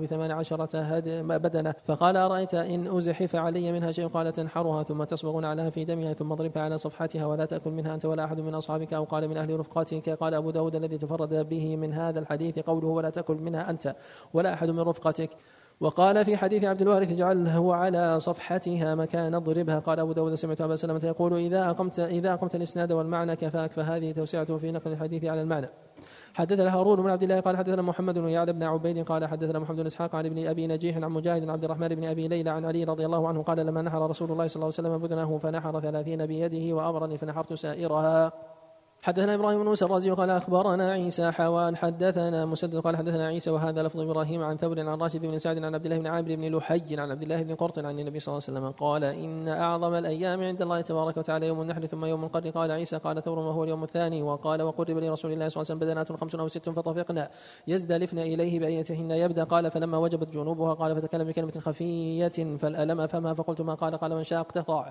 ب18 بدنه فقال ارايت ان ازحف علي منها شيء قال تنحرها ثم تصبغ عليها في دمها ثم اضربها على صفحتها ولا تاكل منها انت ولا احد من اصحابك او قال من اهل رفقتك. قال ابو داود الذي تفرد به من هذا الحديث قوله ولا تاكل منها انت ولا احد من رفقتك. وقال في حديث عبد الوارث اجعله على صفحتها مكان اضربها. قال أبو داود سمعت أبا سلمة يقول إذا أقمت الإسناد والمعنى كفاك فهذه توسعته في نقل الحديث على المعنى. حدثنا هارون بن عبد الله قال حدثنا محمد بن يعلى بن عبيد قال حدثنا محمد بن اسحاق عن ابن ابي نجيح عن مجاهد عن عبد الرحمن بن ابي ليلى عن علي رضي الله عنه قال لما نحر رسول الله صلى الله عليه وسلم بدنه فنحر 30 بيده وامرني فنحرت سائرها. حدثنا ابراهيم بن موسى الرازي قال اخبرنا عيسى حوان حدثنا مسدد قال حدثنا عيسى وهذا لفظ ابراهيم عن ثور عن راشد بن سعد عن عبد الله بن عامر بن لحي عن عبد الله بن قرط عن النبي صلى الله عليه وسلم قال ان اعظم الايام عند الله تبارك وتعالى يوم النحر ثم يوم القدر. قال عيسى قال ثور وهو اليوم الثاني. وقال وقرب لرسول الله صلى الله عليه وسلم بدنات 5 أو 6 فطفقنا يزدلفن اليه بايتهن يبدا. قال فلما وجبت جنوبها قال فتكلم بكلمه خفيه فالالم افهمها فقلت ما قال من شاء اقتطع.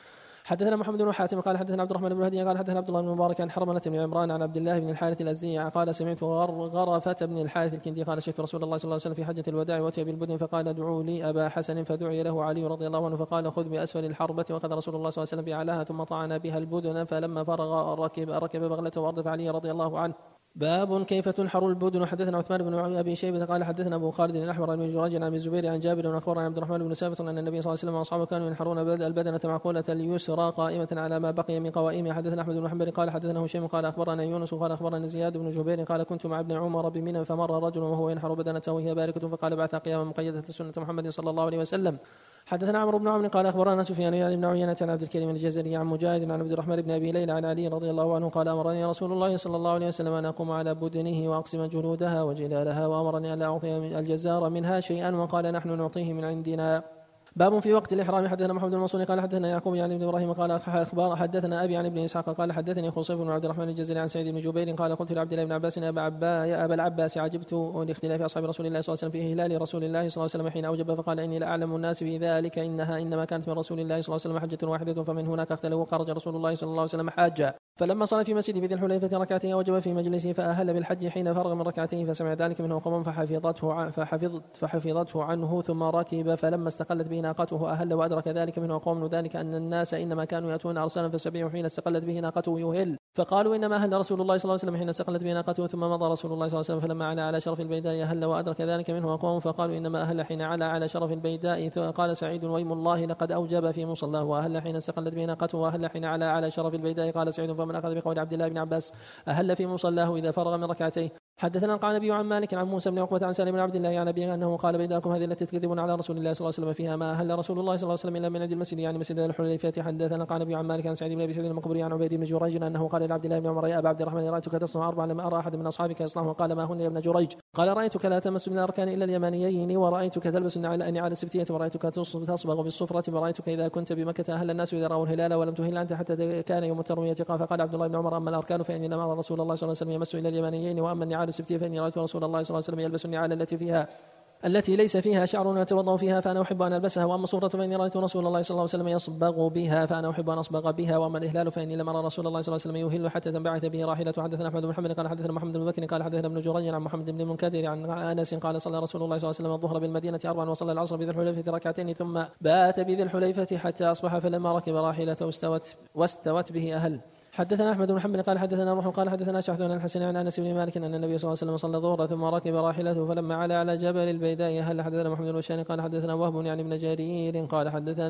حدثنا محمد بن حاتم قال حدثنا عبد الرحمن بن هدي قال حدثنا عبد الله بن مبارك عن حرملة بن عمران عن عبد الله بن الحارث الأزدي قال سمعت غرفة بن الحارث الكندي قال شهدت رسول الله صلى الله عليه وسلم في حجة الوداع وأتي بالبدن فقال ادعوا لي أبا حسن فدعي له علي رضي الله عنه فقال خذ بأسفل الحربة وأخذ رسول الله صلى الله عليه وسلم بأعلاها ثم طعن بها البدن فلما فرغ ركب بغلته وأردف علي رضي الله عنه. باب كيف تنحر البدن. حدثنا عثمان بن ابي شيبه قال حدثنا ابو خالد الاحمر عن جريج عن ابي الزبير عن جابر واخبرنا عبد الرحمن بن ثابت ان النبي صلى الله عليه وسلم واصحابه كانوا ينحرون البدنه معقوله اليسرى قائمه على ما بقي من قوائمها. حدثنا احمد بن محمد قال حدثنا هشيم قال اخبرنا يونس قال اخبرنا زياد بن جبير قال كنت مع ابن عمر بمنى فمر رجل وهو ينحر بدنته وهي باركه فقال بعث قياما مقيده سنه محمد صلى الله عليه وسلم. حدثنا عمرو بن عمرو قال اخبرنا سفيان يعني بن عيينة عن عبد الكريم الجزري عن مجاهد عن عبد الرحمن بن ابي ليلى عن علي رضي الله عنه قال امرني رسول الله صلى الله عليه وسلم ان اقوم على بدنه واقسم جلودها وجلالها وامرني ان لا اعطي الجزار منها شيئا وقال نحن نعطيه من عندنا. باب في وقت الإحرام. حدثنا محمد بن منصور قال حدثنا يعقوب يعني ابن إبراهيم قال أخبار حدثنا أبي عن ابن إسحاق قال حدثني خصيف بن عبد الرحمن الجزري عن سعيد بن جبير قال قلت لعبد الله بن عباس يا أبا العباس عجبت لاختلاف أصحاب رسول الله صلى الله عليه وسلم في هلال رسول الله صلى الله عليه وسلم حين أوجب فقال إني لأعلم الناس في ذلك إنما كانت من رسول الله صلى الله عليه وسلم حجة واحدة فمن هناك اختلفوا خرج رسول الله صلى الله عليه وسم حاجا فلما صلى في مسجد ذي الحليفة ركعتين وجب في مجلسه فأهل بالحج حين فرغ من ركعتين فسمع ذلك منه قوم فحفظته عنه ثم ركب فلما استقلت به ناقته أهل وأدرك ذلك منه قوم ذلك أن الناس إنما كانوا يأتون أرسالا فسبعوا حين استقلت به ناقته يهل فقالوا إنما أهل رسول الله صلى الله عليه وسلم حين استقلت به ناقته ثم مضى رسول الله صلى الله عليه وسلم فلما على شرف البيداء أهل وأدرك ذلك منه قوم فقالوا إنما أهل حين على شرف البيداء قال سعيد ويم الله لقد أوجب في مصلاه وأهل حين استقلت به ناقته وأهل حين على شرف البيداء قال سعيد فمن أخذ بقول عبد الله بن عباس أهل في مصلاه إذا فرغ من ركعتيه. حدثنا قال نبي عن مالك عن موسى بن عقبة عن سالم بن عبد الله عن أبيه أنه قال بيداكم هذه التي تكذبون على رسول الله صلى الله عليه وسلم فيها ما أهل رسول الله صلى الله عليه وسلم إلا من عند المسجد يعني مسجد الحليفة. حدثنا قال نبي عن مالك عن سعيد بن أبي سعيد المقبري عن عبيد بن جريج أنه قال لعبد الله بن عمر يا أبا عبد الرحمن رأيتك تصنع 4 لم أرى أحد من أصحابك يصنعه قال ما هن يا ابن جريج قال رأيتك لا تمس من الأركان إلا اليمانيين ورأيتك تلبس النعال السبتية ورأيتك تصبغ بالصفرة ورأيتك إذا كنت بمكة أهل الناس إذا رأوا الهلال ولم تهل أنت حتى كان يوم التروية فقال عبد الله بن عمر أما الأركان فإني لم أرى رسول الله صلى الله عليه وسلم يمس إلى اليمانيين وأما النعال السبتية فإني رأيت رسول الله صلى الله عليه وسلم يلبس النعال التي ليس فيها شعر يتوضأ فيها فأنا أحب أن ألبسها وأما الصفرة فإني رأيت رسول الله صلى الله عليه وسلم يصبغ بها فأنا أحب أن أصبغ بها وأما الإهلال فإني لم أرى رسول الله صلى الله عليه وسلم يهل حتى تنبعث به راحلته. حدثنا أحمد بن محمد قال حدثنا محمد بن بكر قال حدثنا ابن جريج عن محمد بن المنكدر عن أنس قال صلى رسول الله صلى الله عليه وسلم الظهر بالمدينة 4 وصلى العصر بذي الحليفة ركعتين ثم بات بذي الحليفة حتى أصبح فلما ركب راحلته واستوت به أهل. حدثنا أحمد بن محمد قال حدثنا روح قال حدثنا شحذ عن الحسن عن أنس بن مالك أن النبي صلى الله عليه وسلم صلى الظهر ثم ركب راحلته فلما على جبل البيداء هل. حدثنا محمد بن بشار قال حدثنا وهب يعني بن جرير قال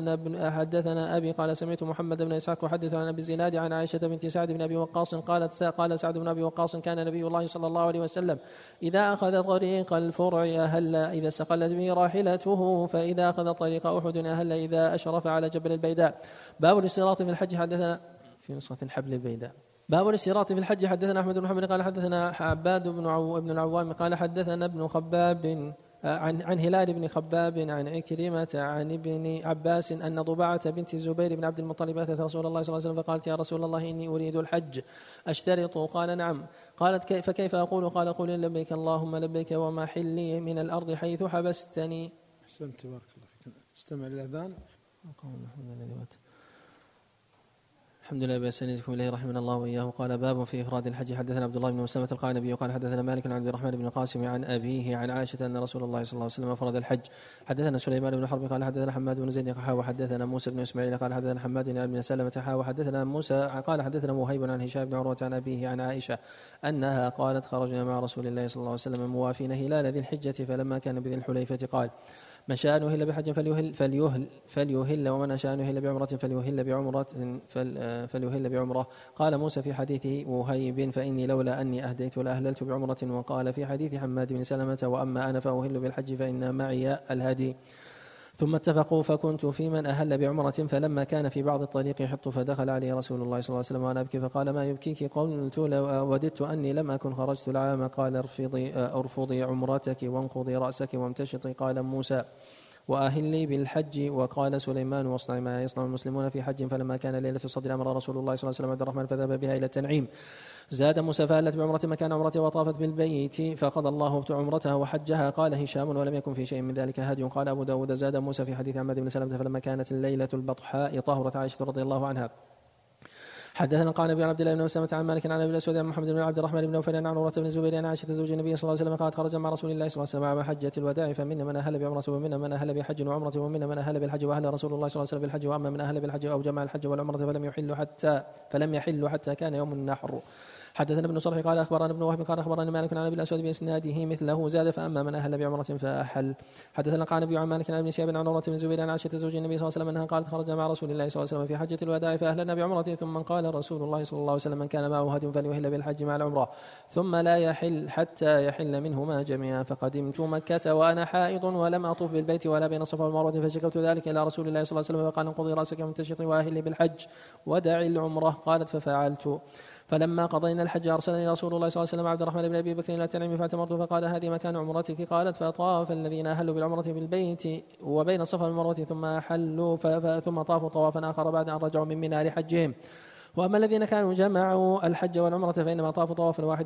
حدثنا أبي قال سمعت محمد بن إسحاق يحدث عن أبي الزناد عن عائشة بنت سعد بن أبي وقاص قال سعد بن أبي وقاص كان نبي الله صلى الله عليه وسلم إذا أخذ طريق الفرع أهل إذا استقلت به راحلته فإذا أخذ طريق أحد أهل إذا أشرف على جبل البيداء. باب الاشتراط في الحج. حدثنا في نصرة الحبل البيداء. باب الاشتراط في الحج. حدثنا أحمد بن محمد قال حدثنا عباد بن العوام قال حدثنا ابن خباب عن هلال بن خباب عن عكرمة عن ابن عباس أن ضبعة بنت الزبير بن عبد المطلب أتت رسول الله صلى الله عليه وسلم فقالت يا رسول الله إني أريد الحج أشترط قال نعم. قالت فكيف أقول قال قل لبيك اللهم لبيك وما حلي من الأرض حيث حبستني. أحسنت بارك الله فيك. استمع للأذان. الحمد لله بأسانيدكم إليه رحمنا الله وإياه. قال باب في إفراد الحج. حدثنا عبد الله بن مسلمة القعنبي قال حدثنا مالك عن عبد الرحمن بن القاسم عن أبيه عن عائشة أن رسول الله صلى الله عليه وسلم أفرد الحج. حدثنا سليمان بن حرب قال حدثنا حماد بن زيد وحدثنا موسى بن إسماعيل قال حدثنا حماد بن سلمة وحدثنا موسى قال حدثنا وهيب عن هشام بن عروة عن أبيه عن عائشة أنها قالت خرجنا مع رسول الله صلى الله عليه وسلم موافين هلال ذي الحجة فلما كان بذي الحليفة قال من شاء أن يهل بحج فليهل ومن شاء أن يهل بعمرة فليهل بعمرة. قال موسى في حديث وهيب فإني لولا أني أهديت لأهللت بعمرة. وقال في حديث حماد بن سلمة وأما أنا فأهل بالحج فإن معي الهدي. ثم اتفقوا فكنت في من أهل بعمرة فلما كان في بعض الطريق حط فدخل عليه رسول الله صلى الله عليه وسلم وأنا أبكي فقال ما يبكيك؟ قلت وددت أني لم أكن خرجت العام. قال ارفضي عمرتك وانقضي رأسك وامتشطي. قال موسى وأهلي بالحج. وقال سليمان واصنع ما يصنع المسلمون في حج. فلما كان ليلة الصدر أمر رسول الله صلى الله عليه وسلم عبد الرحمن فذهب بها إلى التنعيم. زاد موسى فأهلت بعمرة مكان عمرته وطافت بالبيت فقضى الله عمرتها وحجها. قال هشام ولم يكن في شيء من ذلك هدي. قال أبو داود زاد موسى في حديث عماد بن سلمة فلما كانت الليلة البطحاء طهرت عائشة رضي الله عنها. حدثنا القعنبي عن عبد الله بن مسلمة عن مالك عن ابي الاسود عن محمد بن عبد الرحمن بن نوفل عن عروة بن الزبير عن عائشة زوج النبي صلى الله عليه وسلم قالت خرج مع رسول الله صلى الله عليه وسلم مع حجة الوداع فمنا من أهل بعمرة ومنا من أهل بحج وعمرة ومنا من أهل بالحج وأهل رسول الله صلى الله عليه وسلم بالحج. وأما من أهل بالحج أو جمع الحج والعمرة فلم يحل حتى كان يوم النحر. حدثنا ابن صالح قال أخبرنا ابن وهب قال أخبرنا مالك عن ابي الاسود بإسناده مثله زاد فأما من أهل بعمرة فأحل. حدثنا القعنبي عن مالك عن ابن شهاب عن عروة بن الزبير عن عائشة زوج النبي صلى الله عليه وسلم أنها قالت خرج مع رسول الله صلى الله عليه وسلم في حجة الوداع فأهلنا بعمرة ثم قال رسول الله صلى الله عليه وسلم من كان معه هدي فليهل بالحج مع العمرة ثم لا يحل حتى يحل منهما جميعا. فقدمت مكة وأنا حائض ولم أطوف بالبيت ولا بين الصفا والمروة فشكوت ذلك إلى رسول الله صلى الله عليه وسلم فقال انقضي رأسك وامتشطي وأهلي بالحج ودعي العمرة. قالت ففعلت. فلما قضينا الحج أرسلني رسول الله صلى الله عليه وسلم عبد الرحمن بن أبي بكر إلى التنعيم فاعتمرت فقال هذه مكان عمرتك. قالت فطاف الذين أهلوا بالعمرة بالبيت وبين الصفا والمروة ثم أحلوا ثم طافوا طوافا آخر بعد أن رجعوا من منى لحجهم. وأما الذين كانوا جمعوا الحج والعمرة فإنما طافوا طوافا واحدا.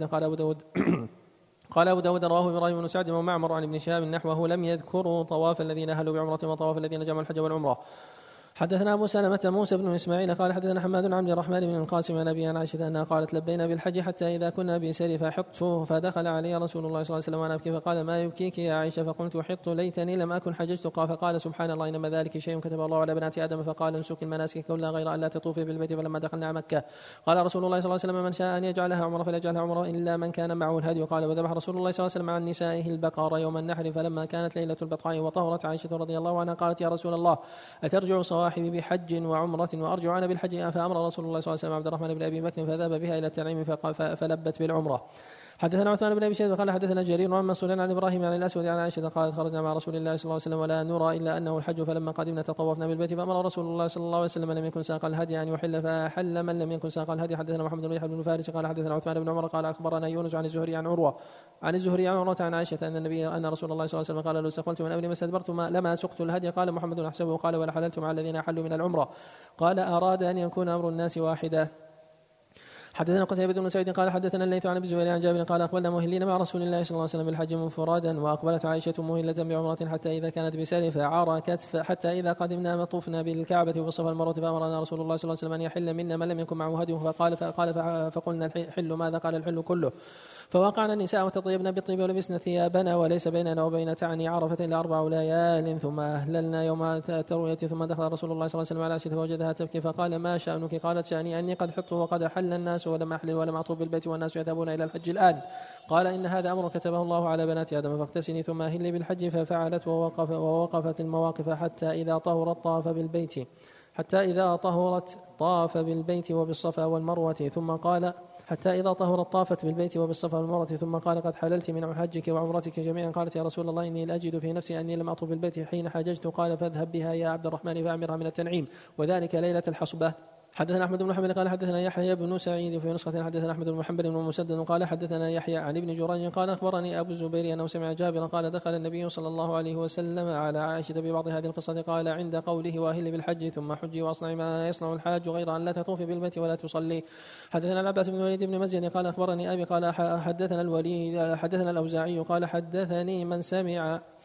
قال أبو داود رواه إبراهيم بن سعد ومعمر عن ابن شهاب نحوه لم يذكروا طواف الذين أهلوا بعمرة وطواف الذين جمعوا الحج والعمرة. حدثنا أبو سلمة موسى بن إسماعيل قال حدثنا حماد بن عبد الرحمن بن القاسم عن أبي عن عائشة أنها قالت لبينا بالحج حتى إذا كنا بسير فحطت فدخل علي رسول الله صلى الله عليه وسلم وأنا أبكي فقال ما يبكيك يا عائشة؟ فقلت حطت ليتني لم أكن حججت. فقال سبحان الله إنما ذلك شيء كتب الله على بنات آدم. فقال انسك المناسك كلها غير أن لا تطوفي بالبيت. فلما دخلنا مكة قال رسول الله صلى الله عليه وسلم من شاء أن يجعلها عمرة فليجعلها عمرة إلا من كان معه الهدي. قال وذبح رسول الله صلى الله عليه وسلم عن نسائه البقر يوم النحر. فلما كانت ليلة البطحاء وطهرت عائشة رضي الله عنها قالت يا رسول الله أترجع صواحبي بحج وعمرة وأرجع أنا بالحج؟ فأمر رسول الله صلى الله عليه وسلم عبد الرحمن بن أبي بكر فذهب بها إلى التنعيم فلبت بالعمرة. حدثنا عثمان بن أبي شيبة قال حدثنا جرير عن منصور عن إبراهيم عن الأسود عن عائشة قالت خرجنا مع رسول الله صلى الله عليه وسلم ولا نرى إلا أنه الحج. فلما قدمنا تطوفنا بالبيت فأمر رسول الله صلى الله عليه وسلم لم يكن ساق الهدي أن يحل فأحل من لم يكن ساق الهدي. حدثنا محمد بن يحيى بن فارس قال حدثنا عثمان بن عمر قال أخبرنا يونس عن الزهري عن عروة عن عائشة أن رسول الله صلى الله عليه وسلم قال لو استقبلت من أمري ما استدبرت لما سقت الهدي. قال محمد أحسبه قال ولا حللت مع الذين أحلوا من العمرة. قال أراد أن يكون أمر الناس واحدة. حدثنا قتيبة بن سعيد قال حدثنا الليث عن ابي الزبير عن جابر قال اقبلنا مهلين مع رسول الله صلى الله عليه وسلم بالحج مفرادا واقبلت عائشة مهلة بعمرة حتى اذا كانت بسير فعركت حتى اذا قدمنا طفنا بالكعبة وبالصفا والمروة فامرنا رسول الله صلى الله عليه وسلم ان يحل منا من لم يكن معه هدي. فقلنا الحل ماذا؟ قال الحل كله. فوقعنا النساء وتطيبنا بالطيب ولبسنا ثيابنا وليس بيننا وبين تعني عرفة إلا 4 ليال ثم أهللنا يوم التروية. ثم دخل رسول الله صلى الله عليه وسلم على عائشة فوجدها تبكي فقال ما شأنك؟ قالت شأني أني قد حط وقد أحل الناس ولم أحلل ولم أطوف بالبيت والناس يذهبون إلى الحج الآن. قال إن هذا أمر كتبه الله على بنات آدم فاغتسلي ثم أهلي بالحج. ففعلت ووقفت المواقف حتى إذا طهرت طاف بالبيت وبالصفا والمروة. ثم قال حتى إذا طهرت طافت بالبيت وبالصفا والمروة. ثم قال قد حللت من حجك وعمرتك جميعا. قالت يا رسول الله إني لأجد في نفسي أني لم أطوف بالبيت حين حججت. قال فاذهب بها يا عبد الرحمن فأعمرها من التنعيم وذلك ليلة الحصبة. حدثنا أحمد بن محمد قال حدثنا يحيى بن سعيد في نسخة حدثنا أحمد بن محمد بن مسدد قال حدثنا يحيى عن ابن جريج قال أخبرني أبو الزبير أنه سمع جابر قال دخل النبي صلى الله عليه وسلم على عائشة ببعض هذه القصة قال عند قوله وأهل بالحج ثم حجي وأصنع ما يصنع الحاج غير أن لا تطوفي بالبيت ولا تصلي. حدثنا العباس بن الوليد بن مزيد قال أخبرني أبي قال حدثنا الأوزاعي قال حدثني من سمع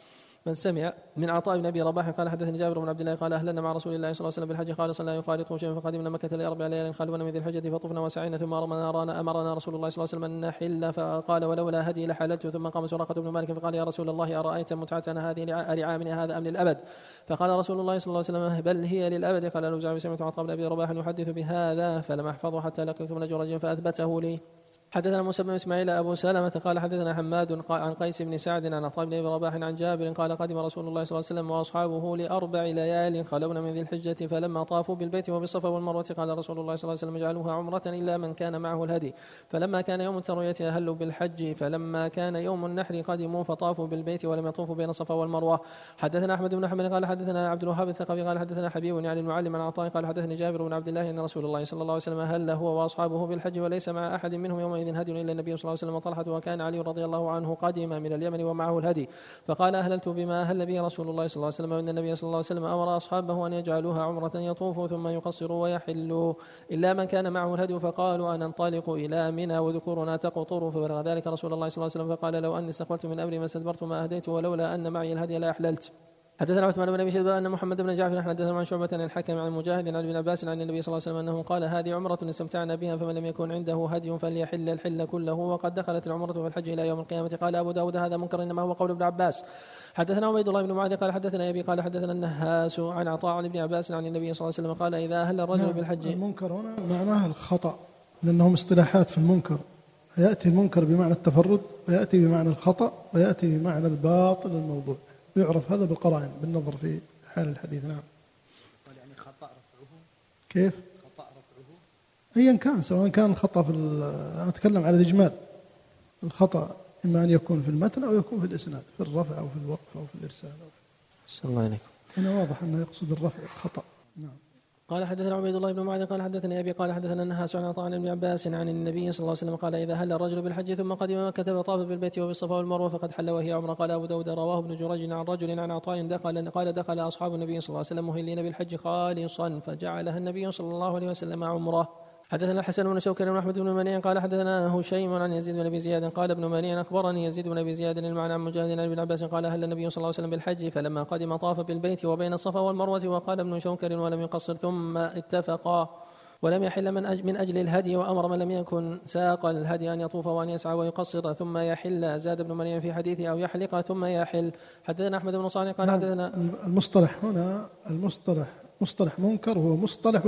من سمع من عطاء بن أبي رباح قال حدثني جابر بن عبد الله قال أهلنا مع رسول الله صلى الله عليه وسلم بالحج خالصا لا يخالطه شيء فقدمنا مكة لأربع ليال خلونا من ذي الحجة فطفنا وسعينا ثم أمرنا رسول الله صلى الله عليه وسلم أن نحل فقال ولولا هدي لحللت ثم قام سراقة بن مالك فقال يا رسول الله أرأيت متعتنا هذه لعامنا هذا أم للأبد؟ فقال رسول الله صلى الله عليه وسلم بل هي للأبد. قال الأوزاعي سمعت عطاء بن أبي رباح يحدث بهذا فلم أحفظه حتى لقيت من جرج فأثبته لي. حدثنا موسى بن إسماعيل أبو سلمة قال حدثنا حماد عن قيس بن سعد عن عطاء بن أبي رباح عن جابر قال قدم رسول الله صلى الله عليه وسلم وأصحابه لأربع ليال خلون من ذي الحجة فلما طافوا بالبيت وبالصفا والمروة قال رسول الله صلى الله عليه وسلم اجعلوها عمرة إلا من كان معه الهدي. فلما كان يوم التروية أهلوا بالحج فلما كان يوم النحر قدموا فطافوا بالبيت ولم يطوفوا بين الصفا والمروة. حدثنا أحمد بن حنبل قال حدثنا عبد الوهاب الثقفي قال حدثنا حبيب يعني المعلم عن عطاء قال حدثني جابر بن عبد الله أن رسول الله صلى الله عليه وسلم أهل هو وأصحابه بالحج وليس مع أحد منهم يومئذ هدي إلا النبي صلى الله عليه وسلم وطلحة وكان علي رضي الله عنه قدم من اليمن ومعه الهدي فقال أهللت بما أهل به رسول الله صلى الله عليه وسلم وإن النبي صلى الله عليه وسلم أمر أصحابه أن يجعلوها عمرة يطوفوا ثم يقصروا ويحلوا إلا من كان معه الهدي فقالوا أن ننطلق إلى منى وذكورنا تقطر فبلغ ذلك رسول الله صلى الله عليه وسلم فقال لو أني استقبلت من أمري ما استدبرت ما أهديت ولولا أن معي الهدي لأحللت. حدثنا عثمان بن ابي شيبه ان محمد بن جعفر حدثنا عن شعبة عن الحكم عن مجاهد عن ابن عباس عن النبي صلى الله عليه وسلم انه قال هذه عمرة استمتعنا بها فمن لم يكن عنده هدي فليحل الحل كله وقد دخلت العمرة في الحج الى يوم القيامة. قال ابو داود هذا منكر انما هو قول ابن عباس. حدثنا عبيد الله بن معاذ قال حدثنا ابي قال حدثنا النهاس عن عطاء عن ابن عباس عن النبي صلى الله عليه وسلم قال اذا اهل الرجل بالحج. المنكر هنا معناه الخطأ لانهم اصطلاحات في المنكر، ياتي المنكر بمعنى التفرد وياتي بمعنى الخطأ وياتي بمعنى الباطل الموضوع، يعرف هذا بالقرائن بالنظر في حال الحديث. نعم. قال يعني خطأ رفعه. كيف؟ خطأ رفعه. أيا كان سواء كان الخطأ أنا أتكلم على الإجمال. الخطأ إما أن يكون في المتن أو يكون في الإسناد، في الرفع أو في الوقف أو في الإرسال. صلى الله عليكم. هنا واضح أنه يقصد الرفع الخطأ. نعم. قال حدثنا عبيد الله بن معاذ قال حدثني أبي قال حدثنا النهاس عن عطاء عن ابن عباس عن النبي صلى الله عليه وسلم قال إذا هل الرجل بالحج ثم قدم مكة فطاف بالبيت وبالصفا والمروة فقد حل وهي عمرة. قال أبو داود رواه ابن جريج عن رجل عن عطاء دخل أصحاب النبي صلى الله عليه وسلم مهلين بالحج خالصا فجعلها النبي صلى الله عليه وسلم عمرة. حدثنا الحسن بن شوكر وأحمد بن منيع قال حدثنا هشيم عن يزيد بن أبي زياد قال ابن منيع أخبرني يزيد بن أبي زياد المعنى عن مجاهد عن ابن عباس قال هل النبي صلى الله عليه وسلم بالحج فلما قدم طاف بالبيت وبين الصفا والمروة. وقال ابن شوكر ولم يقصر ثم اتفقا ولم يحل من أجل الهدي وأمر من لم يكن ساق الهدي أن يطوف وأن يسعى ويقصر ثم يحل. زاد ابن منيع في حديثه أو يحلق ثم يحل. حدثنا أحمد بن صالح قال حدثنا المصطلح هنا مصطلح منكر هو مصطلح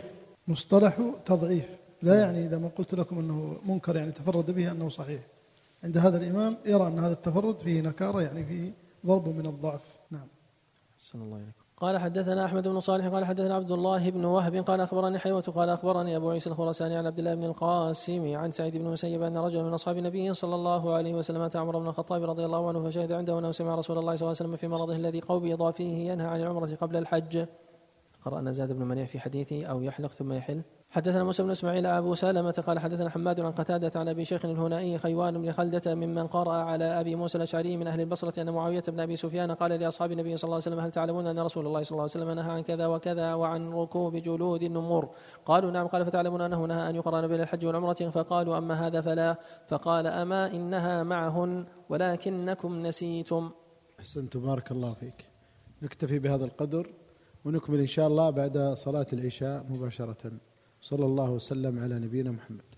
تضعيف لا يعني إذا ما قلت لكم أنه منكر يعني تفرد به أنه صحيح. عند هذا الإمام يرى أن هذا التفرد فيه نكارة يعني فيه ضرب من الضعف. نعم. صلى الله عليكم. قال حدثنا أحمد بن صالح قال حدثنا عبد الله بن وهب قال أخبرني حيوة قال أخبرني أبو عيسى الخراساني عن عبد الله بن القاسم عن سعيد بن مسيب أن رجلا من أصحاب النبي صلى الله عليه وسلم أتى عمر بن الخطاب رضي الله عنه فشهد عنده أنه سمع رسول الله صلى الله عليه وسلم في مرضه الذي قبض فيه ينهى عن العمرة قبل الحج. قرأنا زاد بن منيع في حديثه أو يحلق ثم يحل. حدثنا موسى بن اسماعيل أبو سلمة قال حدثنا حماد عن قتادة عن أبي شيخ الهنائي خيوان بن خلدة ممن قرأ على أبي موسى الأشعري من أهل البصرة أن معاوية بن أبي سفيان قال لأصحاب النبي صلى الله عليه وسلم هل تعلمون أن رسول الله صلى الله عليه وسلم نهى عن كذا وكذا وعن ركوب جلود النمور؟ قالوا نعم. قال فتعلمون أنه نهى أن يقرن بين الحج والعمرة؟ فقالوا أما هذا فلا. فقال أما إنها معهن ولكنكم نسيتم. أحسنت بارك الله فيك. نكتفي بهذا القدر ونكمل إن شاء الله بعد صلاة العشاء مباشرة. صلى الله وسلم على نبينا محمد.